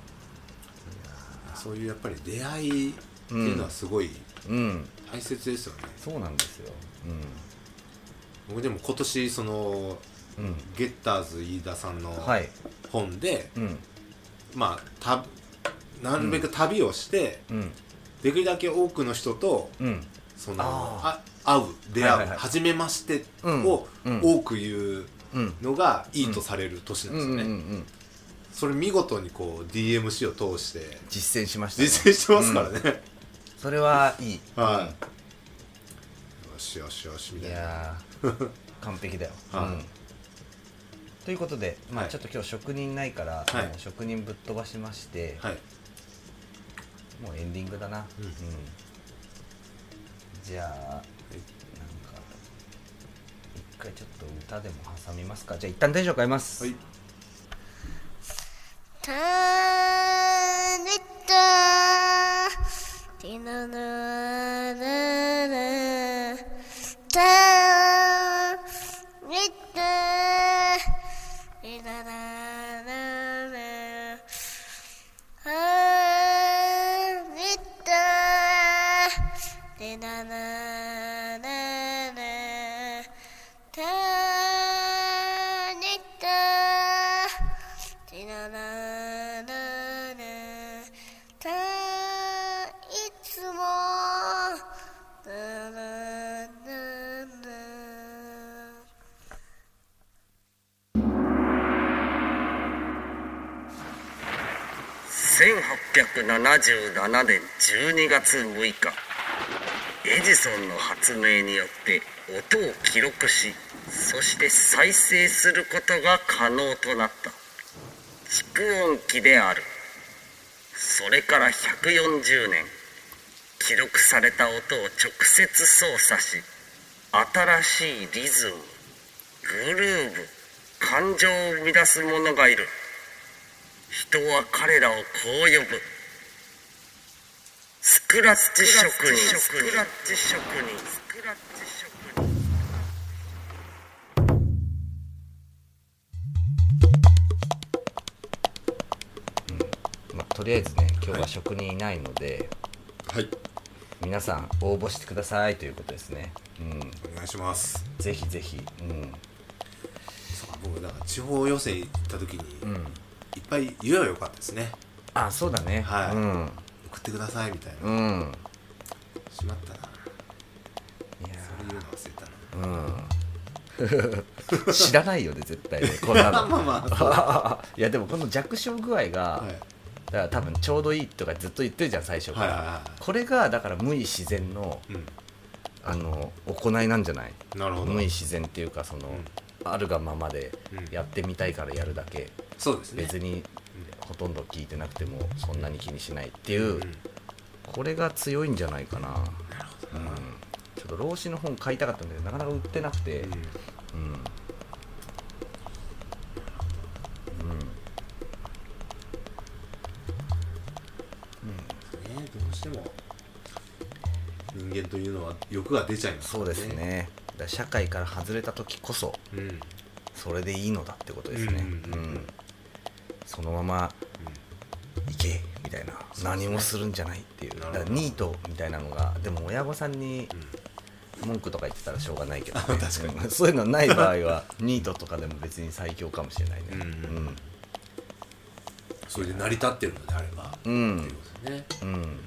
そういうやっぱり出会いっていうのはすごい、うん、大切ですよね。 そうなんですよ、うん、 僕でも今年その、うん、ゲッターズ飯田さんの本で、はい、うん、まあたなるべく旅をして、うん、できるだけ多くの人と、うん、そのあ会う出会う、はいはいはい、初めましてを多く言うのがいいとされる年なんですよね、うんうんうんうん、それ見事にこう ディーエムシー を通して実践しましたね。 実践してますからね、うん、 それはいい、 はい、うん、よしよしよしみたいな。いや完璧だよ、はい、うん、ということで、まあ、ちょっと今日職人ないから、はい、もう職人ぶっ飛ばしまして、はい、もうエンディングだな、うんうん、じゃあなんか一回ちょっと歌でも挟みますか。じゃあ一旦テンション変えます。はい。 たねたティナナナナたねたティナナナナはねたティナナナナたねたティナナナナたいつもナナナナせんはっぴゃくななじゅうななねんじゅうにがつむいか、エジソンの発明によって音を記録し、そして再生することが可能となった蓄音機である。それからひゃくよんじゅうねん、記録された音を直接操作し、新しいリズム、グルーヴ、感情を生み出す者がいる。人は彼らをこう呼ぶ。スクラッチ職人。スクラッチ職人。スクラッチ職人。 うん、まあ、 とりあえずね今日は職人いないので、 はい、 皆さん応募してくださいということですね。うん、 お願いします。 ぜひぜひ。うん、 そうか、僕だから地方予選行った時に、うん、いっぱい言えばよかったですね。 あ、そうだね。 はい、 うん、 送ってくださいみたいな。うん、しまったな。いやそれ言うの忘れたな。 うん、知らないよね絶対ねこんなの。 まあまあいやでもこの弱小具合が、はい、だから多分ちょうどいいとかずっと言ってるじゃん最初から、はいはいはい、これがだから無意自然の、うん、あの行いなんじゃない。 なるほど。 無意自然っていうかその、うん、あるがままでやってみたいからやるだけ、うん、 そうですね。 別に、うん、ほとんど聞いてなくてもそんなに気にしないっていう、うん、これが強いんじゃないかな。なるほど、うん、ちょっと老子の本買いたかったんだけどなかなか売ってなくて、うんうんどうしても人間というのは欲が出ちゃいますからね。 そうですね。だから社会から外れた時こそ、うん、それでいいのだってことですね。うんうんうんうん、そのまま、うん、行けみたいな、何もするんじゃないっていう。だからニートみたいなのがでも親御さんに文句とか言ってたらしょうがないけど、ね、 確かにそういうのない場合はニートとかでも別に最強かもしれないね。うんうんうん、 それで成り立ってるのであれば、うん、っていうことですね。うん、いやや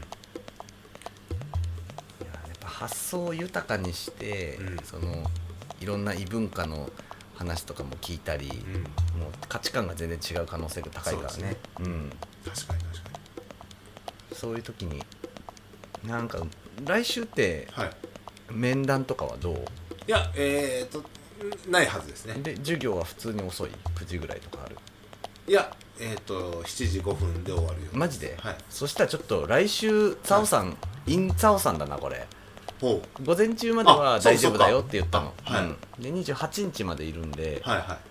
っぱ発想を豊かにして、うん、そのいろんな異文化の話とかも聞いたり、うん、もう価値観が全然違う可能性が高いからね。うん、 確かに確かに。そういう時になんか来週って、はい、面談とかはどう？ いやえーとないはずですね。 で授業は普通に遅いくじぐらいとかある？ いやえーとしちじごふんで終わるよ。 マジで？ はい。 そしたらちょっと来週ツァオさん、はい、インツァオさんだなこれ。ほう。午前中までは大丈夫だよって言ったの。はい、うん。でにじゅうはちにちまでいるんで。はいはい。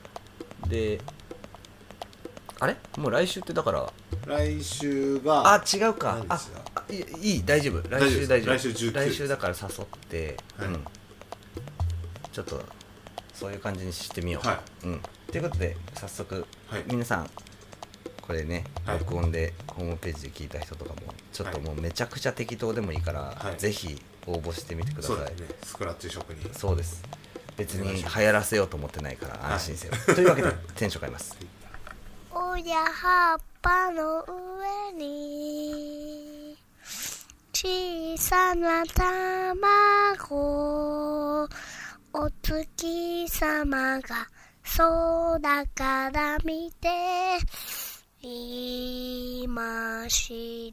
であれもう来週ってだから来週があ違うかあいいい大丈夫来週大丈夫来週じゅうく来週だから誘って、はい、うん、ちょっとそういう感じにしてみよう、はい、うん、ということで早速、はい、皆さんこれね、はい、録音でホームページで聞いた人とかもちょっともうめちゃくちゃ適当でもいいから、はい、ぜひ応募してみてください。 そうですね、スクラッチ職人。 そうです、別に流行らせようと思ってないから安心せよ、はい、というわけでテンション変えますおや葉っぱの上に小さな卵、お月様が空から見ていました。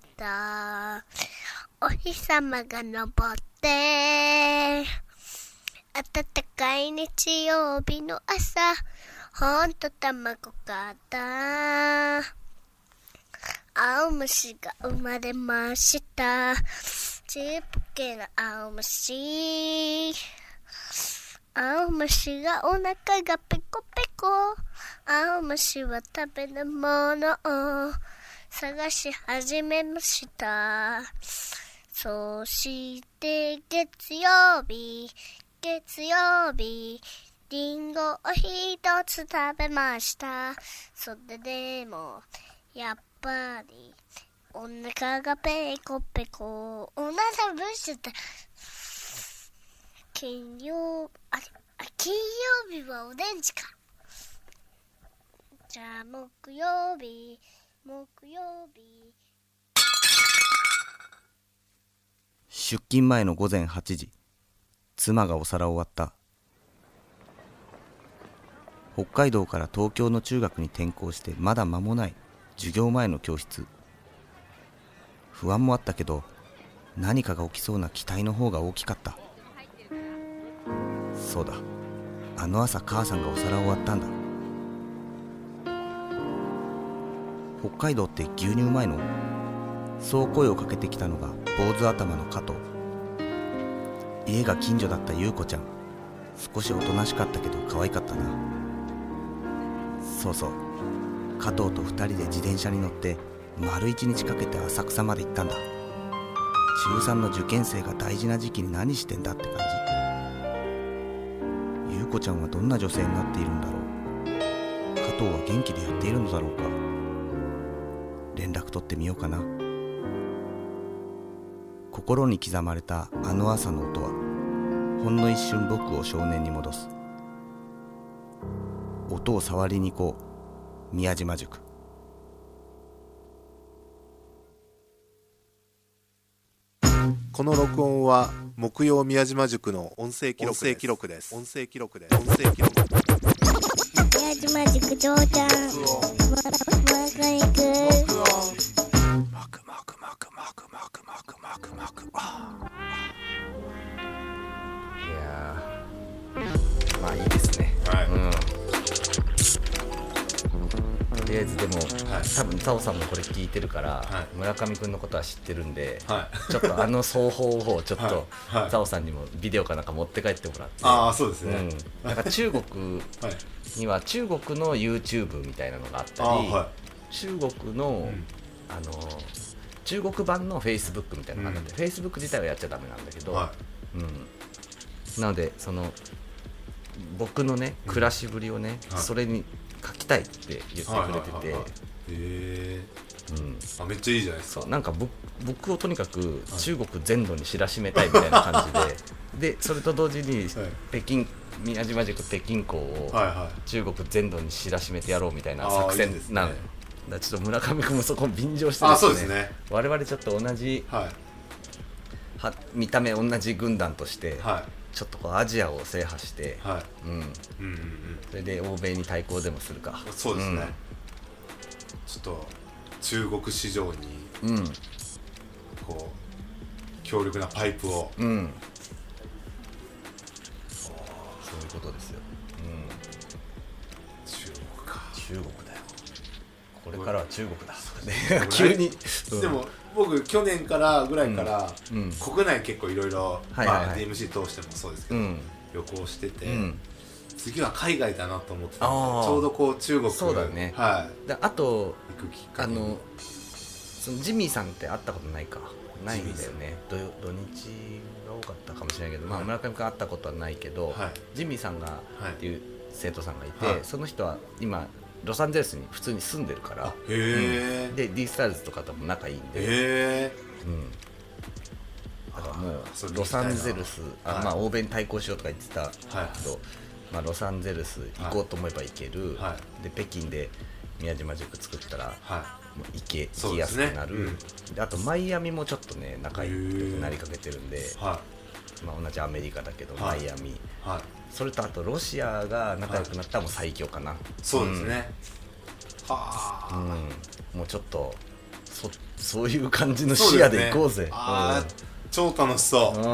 お日様が昇って暖かい日曜日の朝、ほんと卵から青虫が生まれました。ちっぽけな青虫、青虫がお腹がペコペコ、青虫は食べるものを探し始めました。そして月曜日月曜日リンゴを一つ食べました。それでもやっぱりお腹がペコペコ、お腹ぶして金曜あれあ金曜日はオレンジか。じゃあ木曜日木曜日出勤前の午前はちじ、妻がお皿を割った。北海道から東京の中学に転校してまだ間もない授業前の教室。不安もあったけど何かが起きそうな期待の方が大きかった。そうだ、あの朝母さんがお皿を割ったんだ。北海道って牛乳うまいの？そう声をかけてきたのが坊主頭の加藤。家が近所だった優子ちゃん、少しおとなしかったけど可愛かったな。そうそう、加藤と二人で自転車に乗って丸一日かけて浅草まで行ったんだ。中さんの受験生が大事な時期に何してんだって感じ。優子ちゃんはどんな女性になっているんだろう。加藤は元気でやっているのだろうか。 連絡取ってみようかな。心に刻まれたあの朝の音はほんの一瞬僕を少年に戻す。音を触りに行こう、宮島塾。 この録音は木曜宮島塾の音声記録です。音声記録です。音声記録。 宮島塾長ちゃん。まだ行く。 マクマクマクマクマクマクマクマク。 いやー、まあいいですね。 はい。 うん。とりあえずでも、 はい、 多分タオさんもこれ聞いてるから、はい、村上くんのことは知ってるんで、はい、ちょっとあの双方をちょっと、はいはい、タオさんにもビデオかなんか持って帰ってもらって。 ああ、そうですね。 うん、なんか中国には中国の YouTube みたいなのがあったり、はい、中国の、うん、あの中国版の Facebook みたいなのがあって、うん、Facebook 自体はやっちゃダメなんだけど、はい、うん、なのでその僕のね暮らしぶりをね、うん、それに書きたいって言ってくれてて、へえ、うん、あ、めっちゃいいじゃないですか。 そう、なんか僕、僕をとにかく中国全土に知らしめたいみたいな感じで、はい、でそれと同時に北京、はい、宮島塾北京校を中国全土に知らしめてやろうみたいな作戦なのよ。だちょっと村上君もそこ便乗してですね、ですね、我々ちょっと同じ、はい、は見た目同じ軍団として、はい、ちょっとこうアジアを制覇して、はい、うんうんうんうん、それで欧米に対抗でもするか。 そうですね、うん、ちょっと中国市場に、うん、こう強力なパイプを、うん、 そういうことですよ、うん、 中国か。 中国だよ、これからは中国だ急に、 うん、でも僕去年からぐらいから、うん、国内結構いろいろ ディーエムシー 通してもそうですけど、うん、旅行してて、うん、次は海外だなと思ってたんで、ちょうどこう中国、 そうだね、 はい、 であと行くきっかけ、 あのそのジミーさんって会ったことないか、ないんだよね。土、土日が多かったかもしれないけど、はい、まあ、村上君会ったことはないけど、はい、ジミーさんがっていう生徒さんがいて、はい、その人は今ロサンゼルスに普通に住んでるから、へ、うん、で D スタイルズとかとも仲いいんで、へ、うん、だからもうロサンゼルス、あ、はい、まあ、欧米に対抗しようとか言ってたけど、はい、まあ、ロサンゼルス行こうと思えば行ける、はい、で北京で宮島塾作ったら、はい、もう行け行きやすくなる、ね、うん、であとマイアミもちょっとね仲良くなりかけてるんで、はい、まあ、同じアメリカだけど、はい、マイアミ、はい、それとあとロシアが仲良くなったらもう最強かな、はい、 そうですね、 うん、はあ、うん、もうちょっと そ, そういう感じの視野で行こうぜ、う、ね、 あ、うん、超楽しそう、うん、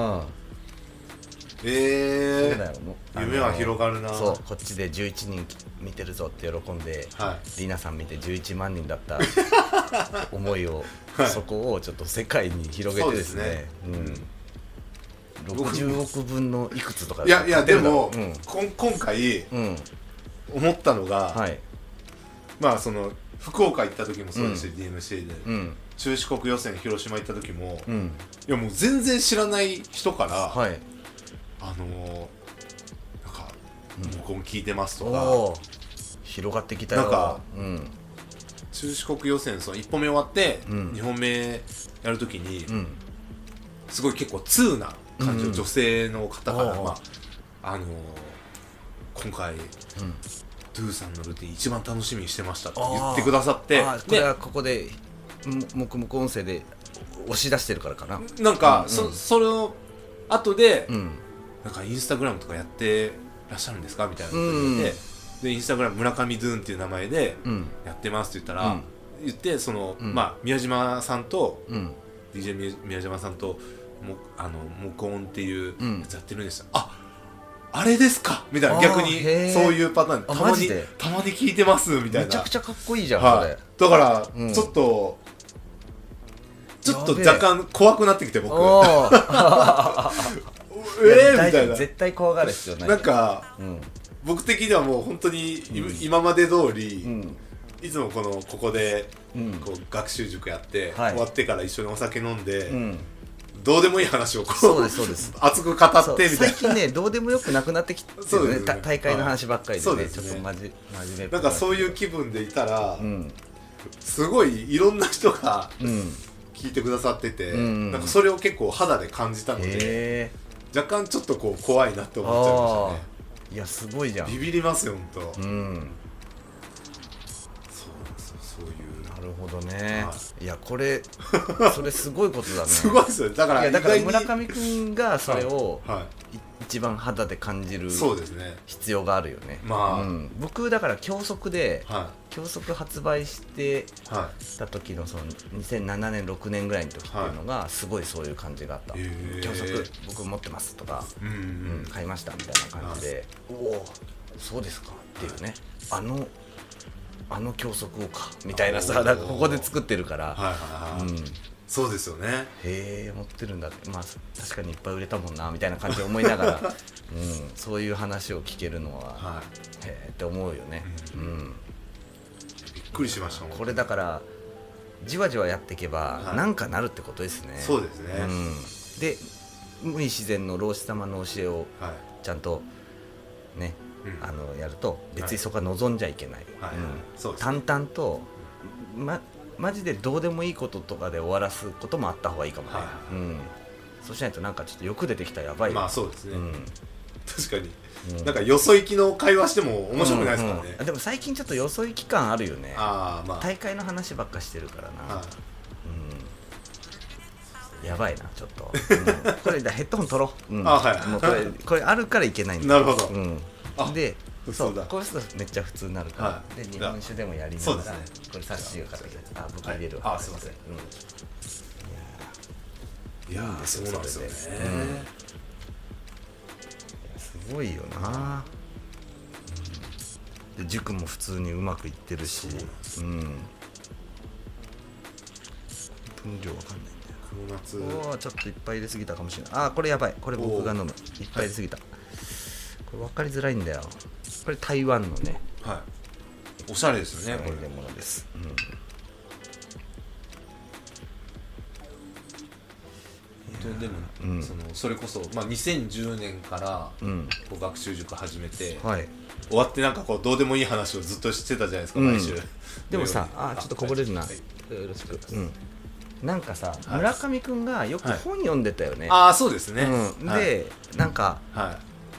えー、そうだよ、夢は広がるな。 そう、こっちでじゅういちにん見てるぞって喜んで、はい、リナさん見てじゅういちまんにんだった思いを、はい、そこをちょっと世界に広げてですね、うん、ろくじゅうおくぶんのいくつとかいやいやでも、うん、こ今回、うん、思ったのが、はい、まあその福岡行った時もそうですし、うん、ディーエムシー で、うん、中四国予選広島行った時も、うん、いやもう全然知らない人から、はい、あのー、なんか録音聞いてますとか、 うん、広がってきたよ。 なんか、うん、中四国予選そのいっぽんめ終わって、うん、にほんめやるときに、うん、すごい結構通な感じの女性の方から、うん、まああのー、今回、うん、ドゥさんのルーティン一番楽しみにしてましたって言ってくださって、 あ、これはここで黙々音声で押し出してるからかな。 なんか、うん、そ, それを後で、うん、なんかインスタグラムとかやってらっしゃるんですかみたいなこと言って、うん、でインスタグラム村上ドゥーンっていう名前でやってますって言ったら、うん、言ってその、うん、まあ宮島さんと、うん、ディージェー 宮島さんともあの木音っていうやつやってるんですよ、うん、ああれですかみたいな、逆にそういうパターンたまにたまに聞いてますみたいな。 めちゃくちゃかっこいいじゃん、 はい、 それだから、うん、ちょっとちょっと若干怖くなってきて僕えーみたいな。 絶対怖がる必要ない。 なんか、うん、僕的にはもう本当に、うん、今まで通り、うん、いつもこのここで、うん、こう学習塾やって、はい、終わってから一緒にお酒飲んで、うん、どうでもいい話をこうそうですそうです熱く語ってみたいな。 最近ねどうでもよくなくなってきてるね、大会の話ばっかりでね、はい、ちょっと真面目。 なんかそういう気分でいたら、うん、 すごいいろんな人が聞いてくださってて、うん、なんかそれを結構肌で感じたので、若干ちょっとこう怖いなって思っちゃいましたね。 いやすごいじゃん。 ビビりますよ本当。 うん。 そうですよ、そういう。 なるほどね。はい、いやこれそれすごいことだね。 すごいですよ。だからいやだから村上くんがそれを、 はいはい、 一番肌で感じる必要があるよね。 まあ、うん、 僕だから教則で、 はい、 教則発売してた時のそのにせんななねんろくねんぐらいの時っていうのがすごいそういう感じがあった、はい、教則僕持ってますとか、うんうんうん、買いましたみたいな感じで、はい、おおそうですかっていうね、あのあの教則をかみたいなさ、なんかここで作ってるから、はいはいはい、うん、 そうですよね。 へえ持ってるんだって、まあ確かにいっぱい売れたもんなみたいな感じで思いながら、うん、そういう話を聞けるのは、はい、へえって思うよね、うんうん、 びっくりしましたもん。 これだからじわじわやっていけば、はい、なんかなるってことですね。 そうですね、 うん、で無為自然の老子様の教えをちゃんとね、うん、あのやると別にそこは望んじゃいけない、はい、うん、淡々と、まマジでどうでもいいこととかで終わらすこともあった方がいいかもね、はい、うん、そうしないとなんかちょっと欲出てきたらやばい。 まあそうですね、うん、確かに、うん、なんかよそ行きの会話しても面白くないですからね、 うんうん、でも最近ちょっとよそ行き感あるよね。 あ、まあ、 大会の話ばっかしてるからな、はい、うん、やばいなちょっと、うん、これだヘッドホン取ろう、うん、あ、はい、もうこれこれあるからいけないんだ。 なるほど、 うん、でそうこうするとめっちゃ普通になるから、はい、で日本酒でもやりながら、ね、これさっしーが買ってきた。あ僕入れるわ、 はい、あすいません、うん、いやいいんですよ、そうなんですよね、 うん、すごいよな、うん、で塾も普通にうまくいってるし、うん、分量わかんないんだよ。おーちょっといっぱい入れすぎたかもしれない。あーこれやばい、これ僕が飲む、いっぱい入れすぎた、はい、これ分かりづらいんだよ。これ台湾のね、 はい、おしゃれですよね。 これでものです、うん、 本当でも、うん、そのそれこそ、まあ、にせんじゅうねんからこう学習塾始めて、うん、はい、終わってなんかこうどうでもいい話をずっとしてたじゃないですか、毎週、うん、 でもさあちょっとこぼれるな、はい、よろしく、うん、なんかさ、はい、村上くんがよく本読んでたよね、 はい、ああそうですね、 うん、で、はい、なんか、はい、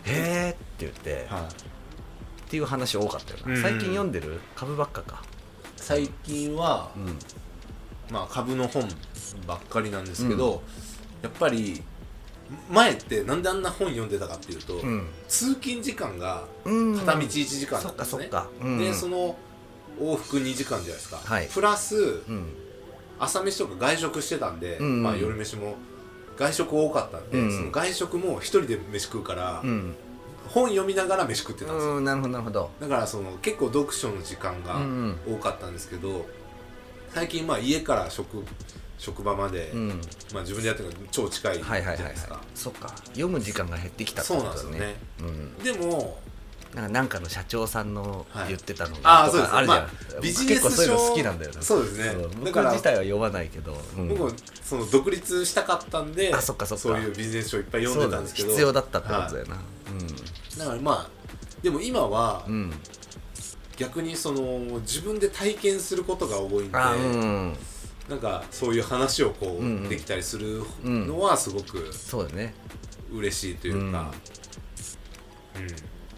へーって言って、はい、っていう話多かったよな、うん、最近読んでる株ばっかか。 最近は、うん、まあ株の本ばっかりなんですけど、うん、やっぱり前ってなんであんな本読んでたかっていうと、うん、通勤時間が片道いちじかんなんですね、うん、でその往復にじかんじゃないですか、はい、プラス、うん、朝飯とか外食してたんで、うん、まあ、夜飯も外食多かったんで、うん、その外食も一人で飯食うから、うん、本読みながら飯食ってたんですよ。 なるほどなるほど。 だからその結構読書の時間が多かったんですけど、うん、最近まあ家から職職場まで、うん、まあ、自分でやってるのが超近いじゃないですか、はいはいはいはい、 そっか読む時間が減ってきたってことだね。 そうなんですよね、うん、でもなんかなんかの社長さんの言ってたのがとかあるじゃん、まあ、ビジネス書結構そういうの好きなんだよね。 そうですね。 僕自体は読まないけど、 うん、僕もその独立したかったんで、 あそっかそっか、 そういうビジネス書いっぱい読んでたんですけど、 必要だったってことだよな、はい、 うん、だからまあでも今は、うん、逆にその自分で体験することが多いんで、うん、なんかそういう話をこう、うん、できたりするのはすごく、うん、そうだね、嬉しいというか、うん、うん、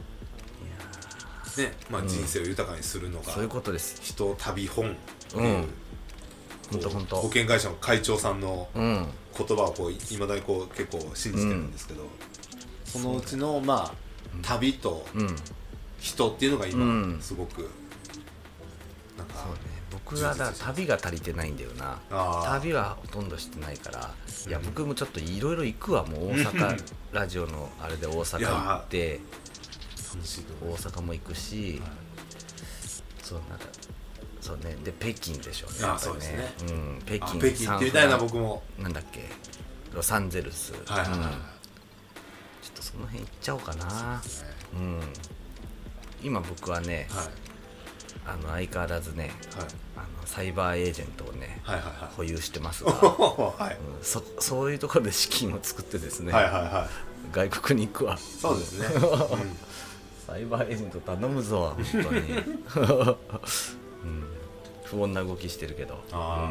ね、まあ、人生を豊かにするのが、うん、 そういうことです。 人旅本っていう、うん、 本当本当保険会社の会長さんの言葉をこういまだにこう結構信じてるんですけど、うん、そのうちのまあ、うん、旅と人っていうのが今、うん、すごくなんか、 そうね、僕はだ旅が足りてないんだよな。旅はほとんどしてないから、いや僕もちょっといろいろ行くわ。もう大阪ラジオのあれで大阪行って大阪も行くし、はい、そうなんかそうね、で北京でしょうね。 ああそうですね、 うん、北京、 北京行ってみたいな。僕もなんだっけ、ロサンゼルス、はいはいはい、うん、ちょっとその辺行っちゃおうかな。そうですね、うん、今僕はね、はい、あの相変わらずね、はい、あのサイバーエージェントをね、はいはいはい、保有してますが、はい、うん、そ, そういうところで資金を作ってですね、はいはいはい、外国に行くわ。 そうですね、うん、 サイバーエージェント頼むぞ本当に、うん、 不穏な動きしてるけど。 あ、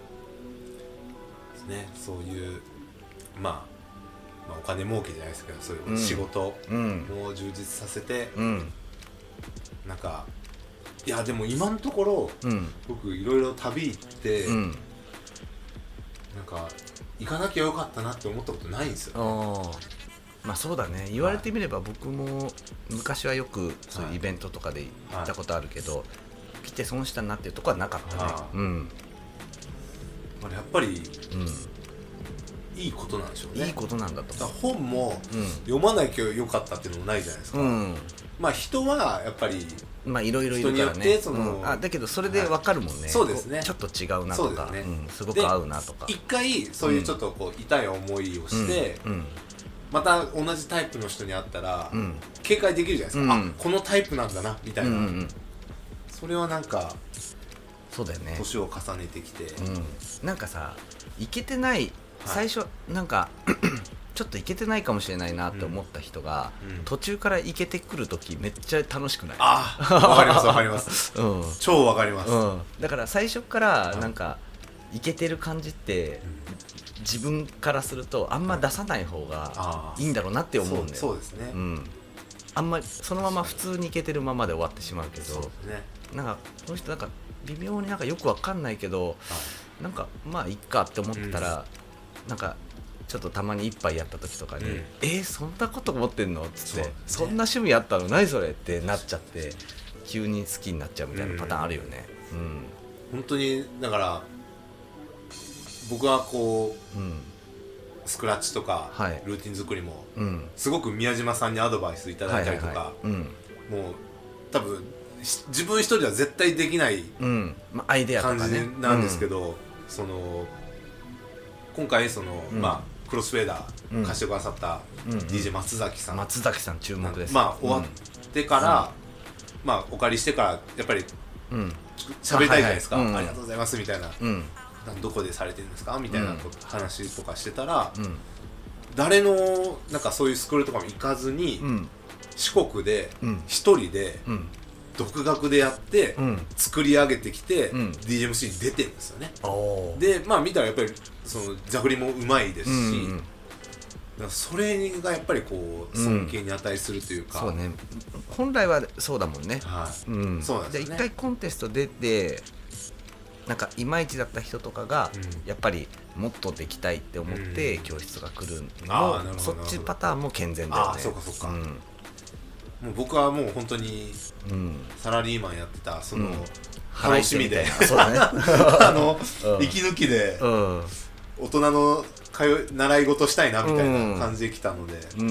うん、ですね。そういうまあまあ、お金儲けじゃないですけど、そういう仕事を充実させて、うん、なんかいやでも今のところ、うん、僕いろいろ旅行って、うん、なんか行かなきゃよかったなって思ったことないんですよ、ね、 あまあそうだね。言われてみれば僕も昔はよくそういうイベントとかで行ったことあるけど、はい、来て損したなっていうところはなかったね。うん、 まあ、やっぱり、うんいいことなんでしょうね。 いいことなんだと。 だ本も読まなきゃよかったっていうのもないじゃないですか、うん、まあ人はやっぱりまあいろいろいるからね、その、うん、あだけどそれで分かるもんね、はい、 そうですね。 ちょっと違うなとか、ね、うん、すごく合うなとか。 一回そういうちょっとこう痛い思いをして、うんうん、また同じタイプの人に会ったら、うん、警戒できるじゃないですか、うん、あこのタイプなんだなみたいな、うんうんうん、それはなんかそうだよね。 年を重ねてきて、 うん、なんかさいけてない最初なんかちょっといけてないかもしれないなって思った人が、うん、途中からいけてくるときめっちゃ楽しくない？ ああわかりますわかります、うん、超わかります、うん、 だから最初からなんかいけてる感じって、うん、自分からするとあんま出さない方がいいんだろうなって思うんだよ。 そうですね、うん、 あんまりそのまま普通にいけてるままで終わってしまうけど、 そうですね、 なんかこの人なんか微妙になんかよくわかんないけど、なんかまあいっかって思ってたら、うん、なんかちょっとたまに一杯やった時とかに、うん、えー、そんなこと思ってんのっつって、 そ,、ね、そんな趣味あったの何それってなっちゃって急に好きになっちゃうみたいなパターンあるよね、うんうん、 本当にだから僕はこう、うん、スクラッチとか、はい、ルーティン作りも、うん、すごく宮島さんにアドバイスいただいたりとか、はいはいはい、うん、もう多分自分一人では絶対できない感じなんですけど、うんまあね、その今回その、うんまあ、クロスフェーダー貸してくださった ディージェー 松崎さん、 松崎さん注目です。 まあ終わってから、うん、まあお借りしてからやっぱり喋りたいじゃないですか、あ、はいはい、ありがとうございますみたいな、うん、どこでされてるんですかみたいな話とかしてたら、うん、誰のなんかそういうスクールとかも行かずに、うん、四国で一人で、うん、独学でやって、うん、作り上げてきて、うん、ディージェーエムシー に出てるんですよね。でまあ見たらやっぱりその座振りもうまいですし、うんうん、だからそれがやっぱりこう尊敬に値するというか、 うん、そうね、本来はそうだもんね、 はい、うん、そうなんですよね。 で一回コンテスト出てなんかいまいちだった人とかが、うん、やっぱりもっとできたいって思って教室が来るのも、うん、そっちパターンも健全だよね。 あ、そうかそうか、うん、もう僕はもう本当にサラリーマンやってたその、うん、楽しみで、 そうだねあの、うん、息抜きで、うん、大人の通い習い事したいなみたいな感じで来たので、うんうん、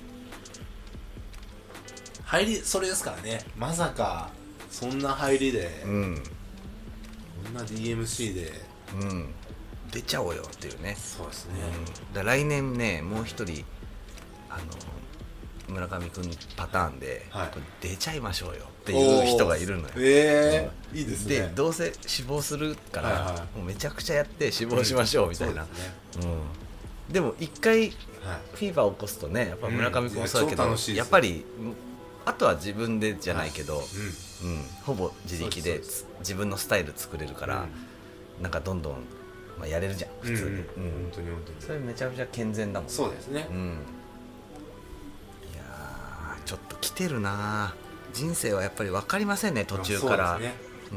入りそれですからね。まさかそんな入りで、うん、こんな ディーエムシー で、 うん、出ちゃおうよっていうね。 そうですね、 うん、だ来年ねもう一人あの村上くんパターンで、はい、これ出ちゃいましょうよっていう人がいるのよ。 えーうん、いいですね。 でどうせ死亡するから、はいはい、もうめちゃくちゃやって死亡しましょうみたいな、うん そうですね、うん、でも一回フィーバーを起こすとねやっぱ村上くんもそうだけど、うん、や, やっぱりあとは自分でじゃないけど、はいうんうん、ほぼ自力で自分のスタイル作れるから、うん、なんかどんどん、まあ、やれるじゃん普通に、うんうん、本当に本当にそれめちゃくちゃ健全だもんね。 そうですね、うんちょっと来てるな。人生はやっぱり分かりませんね途中から。そうですね、うん、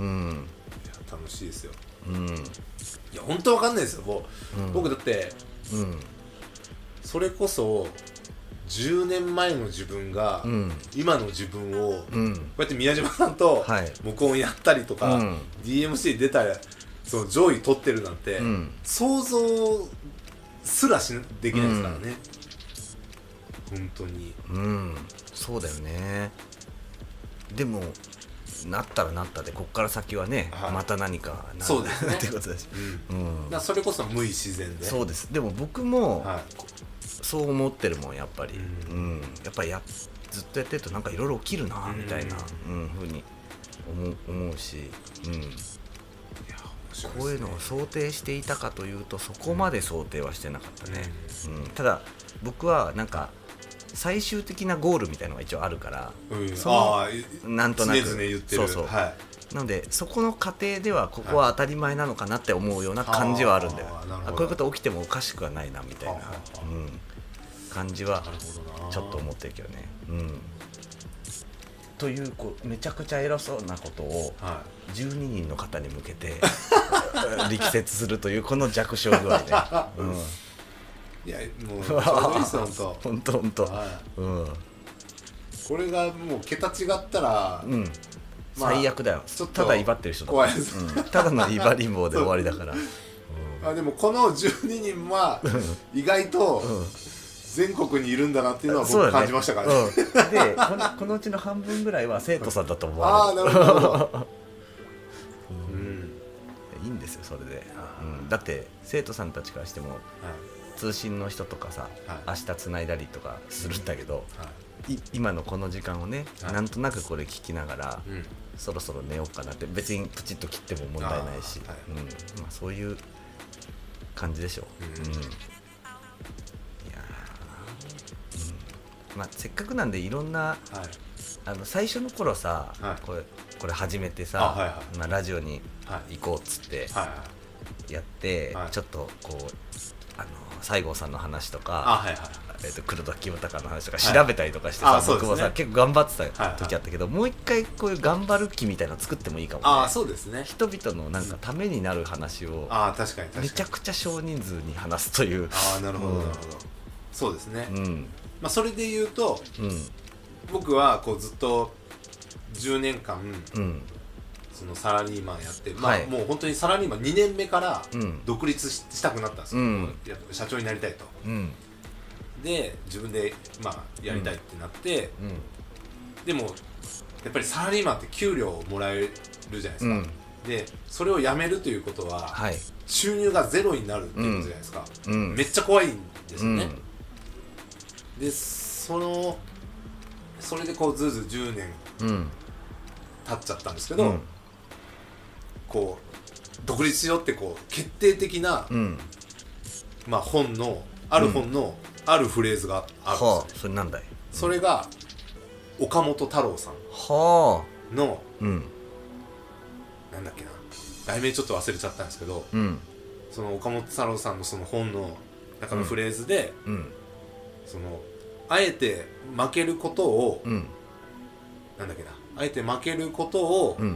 いや楽しいですよ、うん、いや本当分かんないですよもう、うん、僕だって、うん、それこそじゅうねんまえの自分が、うん、今の自分を、うん、こうやって宮島さんと録音やったりとか、はい、ディーエムシー 出たらその上位取ってるなんて、うん、想像すらしできないですからね、うん、本当に、 うん、そうだよね。でもなったらなったでこっから先はね、はい、また何かなるそうですねってことだし、 うんうん、だそれこそ無意自然で。 そうです。でも僕も、はい、そう思ってるもんやっぱり、うんうん、やっぱりやずっとやってるとなんかいろいろ起きるなみたいな、うんうん、ふうに思う、思うし、うん、いやこういうのを想定していたかというとそこまで想定はしてなかったね、うんうん、ただ僕はなんか最終的なゴールみたいなのが一応あるから、 うん、 そのなんとなく常々言ってる、 そうそう、 はい、 なのでそこの過程ではここは当たり前なのかなって思うような感じはあるんだよ、 はい、 あこういうこと起きてもおかしくはないなみたいな、うん、感じはちょっと思ってるけどね、うん、というこうめちゃくちゃ偉そうなことをじゅうににんの方に向けて力説するというこの弱小具合で、うん、 いやもうちょうどいいですよ本当本当、 はい、 うん、 これがもう桁違ったら、 うんまあ、最悪だよ。ただ威張ってる人だ怖いです、 うん、ただの威張りん坊で終わりだから、 うん、あでもこのじゅうににんは意外と全国にいるんだなっていうのは僕感じましたからね、 うん、でこの、このうちの半分ぐらいは生徒さんだと思われる。 ああなるほど、 うん、いいんですよそれで、うん、だって生徒さんたちからしても、はい、通信の人とかさ、はい、明日つないだりとかするんだけど、はい、今のこの時間をね、はい、なんとなくこれ聞きながら、うん、そろそろ寝ようかなって、別にプチッと切っても問題ないし、はい、うんまあ、そういう感じでしょう、うんうん、いや、うんまあ、せっかくなんでいろんな、はい、あの最初の頃さ、はい、これ、これ始めてさ、はいはいまあ、ラジオに行こうっつってやって、はいはい、ちょっとこうあの西郷さんの話とか、はいはいえー、と黒田清隆の話とか調べたりとかしてさ、はい、僕もさ、ね、結構頑張ってた時あったけど、はいはい、もう一回こういう頑張る気みたいなの作ってもいいかもね。 あそうですね、 人々のなんかためになる話を、 うん、あ確かに確かにめちゃくちゃ少人数に話すという。 あなるほど、うん、なるほど。そうですね、うんまあ、それで言うと、うん、僕はこうずっとじゅうねんかん、うんそのサラリーマンやって、まあはい、もう本当にサラリーマンにねんめから独立 し,、うん、したくなったんですよ、うん、社長になりたいと、うん、で自分で、まあ、やりたいってなって、うんうん、でもやっぱりサラリーマンって給料をもらえるじゃないですか、うん、でそれを辞めるということは、はい、収入がゼロになるっていうことじゃないですか、うん、めっちゃ怖いんですよね、うん、でそのそれでこうずうずうじゅうねん経っちゃったんですけど、うんこう独立しようってこう決定的な、うんまあ、本のある本の、うん、あるフレーズがあるんですよ、はあ、 それなんだい、うん、 それが岡本太郎さんの、はあうん、なんだっけな題名ちょっと忘れちゃったんですけど、うん、その岡本太郎さんのその本の中のフレーズで、うん、そのあえて負けることを、うん、なんだっけなあえて負けることを、うん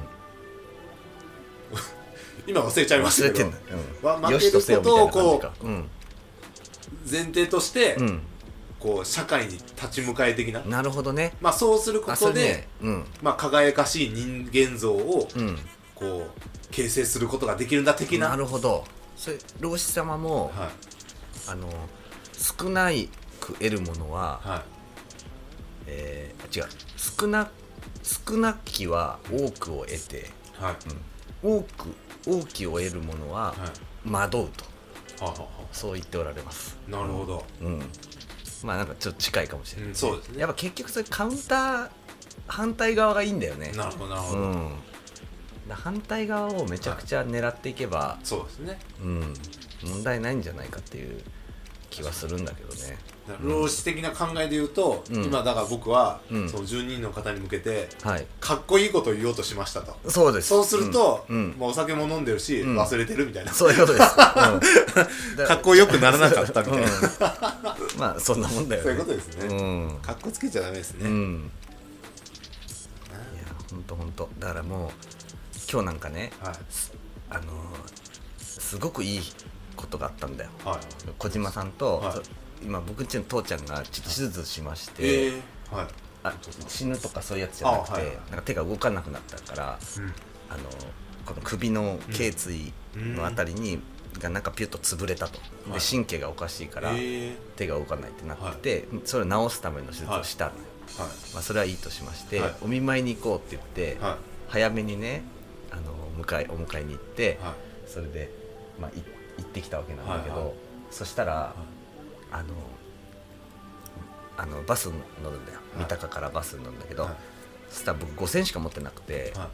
今忘れちゃいましたけど、うん、負けることをこう、うん、前提として、うん、こう社会に立ち向かえ的な、 なるほどね、 まあ、そうすることで、ねうんまあ、輝かしい人間像を、うん、こう形成することができるんだ的な。 なるほど。それ老子様も、はい、あの少ないく得るものは、はいえー、違う少な少なきは多くを得て、はいうん、多く多きを得るものは惑うと、はい、そう言っておられます。 なるほど、うん、 まあなんかちょっと近いかもしれない、うん、 そうですね。 やっぱ結局それカウンター反対側がいいんだよね。 なるほどなるほど、うん、 反対側をめちゃくちゃ狙っていけば、 はい、そうですね、 うん、問題ないんじゃないかっていう気はするんだけどね。 老子的な考えで言うと、うん、今だから僕は、うん、そのじゅうににんの方に向けて、はい、かっこいいことを言おうとしましたと。 そうです。 そうすると、うんまあ、お酒も飲んでるし、うん、忘れてるみたいな、 そういうことです、 うん、かっこよくならなかったみたいな、うん、 まあそんなもんだよね。 そういうことですね、うん、かっこつけちゃダメですね、うん、 いやほんとほんとだからもう今日なんかね、はい、あのー、すごくいいことがあったんだよ、はい、小島さんと、はい今僕んちの父ちゃんがちょっと手術しまして、えーはい、あ死ぬとかそういうやつじゃなくて、はいはい、なんか手が動かなくなったから、うん、あのこの首の頸椎のあたりに、うん、がなんかピュッと潰れたと、うん、で神経がおかしいから、はい、手が動かないってなってて、はい、それを治すための手術をしたのよ、はいまあ、それはいいとしまして、はい、お見舞いに行こうって言って、はい、早めにねあの迎えお迎えに行って、はい、それで、まあ、い行ってきたわけなんだけど、はいはい、そしたら、はいあのあのバス乗るんだよ、はい、三鷹からバス乗るんだけど、はい、そしたら僕ごせんしか持ってなくて、はい、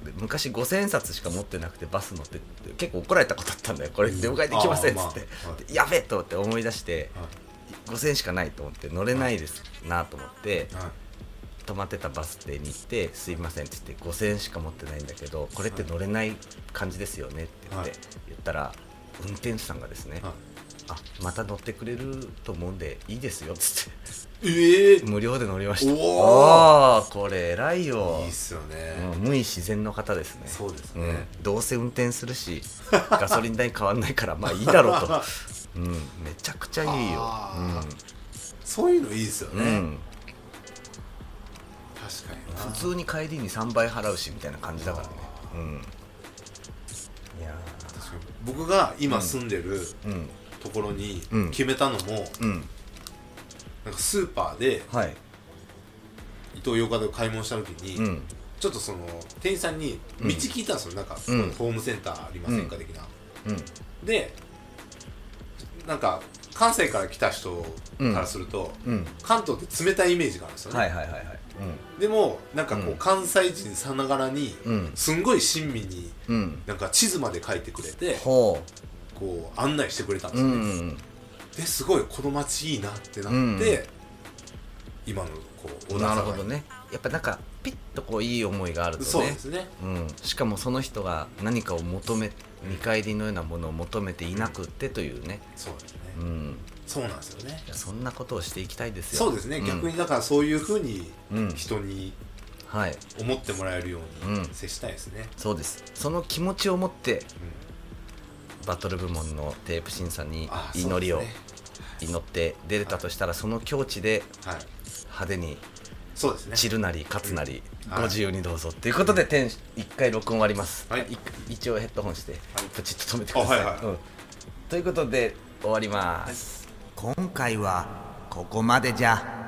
で昔ごせんさつしか持ってなくてバス乗って結構怒られたことあったんだよ。これ了解できませんっつって、まあまあはい、やべえと思って思い出して、はい、 ごせんえんしかないと思って乗れないですなと思って、はい、止まってたバス停に行ってすいませんって言ってごせんえんしか持ってないんだけどこれって乗れない感じですよねって言って、はい、言ったら運転手さんがですね、はい、あまた乗ってくれると思うんでいいですよっつってえー、無料で乗りました。おーこれ偉いよ。 いいっすよね、 うん、無意自然の方ですね。 そうですね、 うん、どうせ運転するしガソリン代変わんないからまあいいだろうと、うん、めちゃくちゃいいよ、うん、 そういうのいいですよね、うん、確かにな。 普通に帰りにさんばい払うしみたいな感じだからね、うん、 いや確かに僕が今住んでる、うん、ところに決めたのも、うんうんなんかスーパーで、はい、イトーヨーカドーで買い物した時に、うん、ちょっとその店員さんに道聞いたんですよ、うん、なんか、うん、ホームセンターありませんか、うん、的な、うん、でなんか関西から来た人からすると、うん、関東って冷たいイメージがあるんですよね、はいはいはいはいうん、でもなんかこう、うん、関西人さながらに、うん、すんごい親身に、うん、なんか地図まで書いてくれて、うん、こう案内してくれたんですよね、うんうんですごいこの街いいなってなって、うん、今のこうなるほどね。やっぱなんかピッとこういい思いがあるとね。 そうですね、 うん、しかもその人が何かを求め見返りのようなものを求めていなくってというね、 うん、そうですね、うん、そうなんですよね。 いやそんなことをしていきたいですよ。 そうですね、うん、逆にだからそういうふうに人に思ってもらえるように接したいですね、 うん、そうです。その気持ちを持って、うんバトル部門のテープ審査に祈りを祈って出れたとしたらその境地で派手に散るなり勝つなりご自由にどうぞということでいっかい録音終わります、はい、一応ヘッドホンしてプチッと止めてください、はいはいうん、ということで終わります、 今回はここまでじゃ。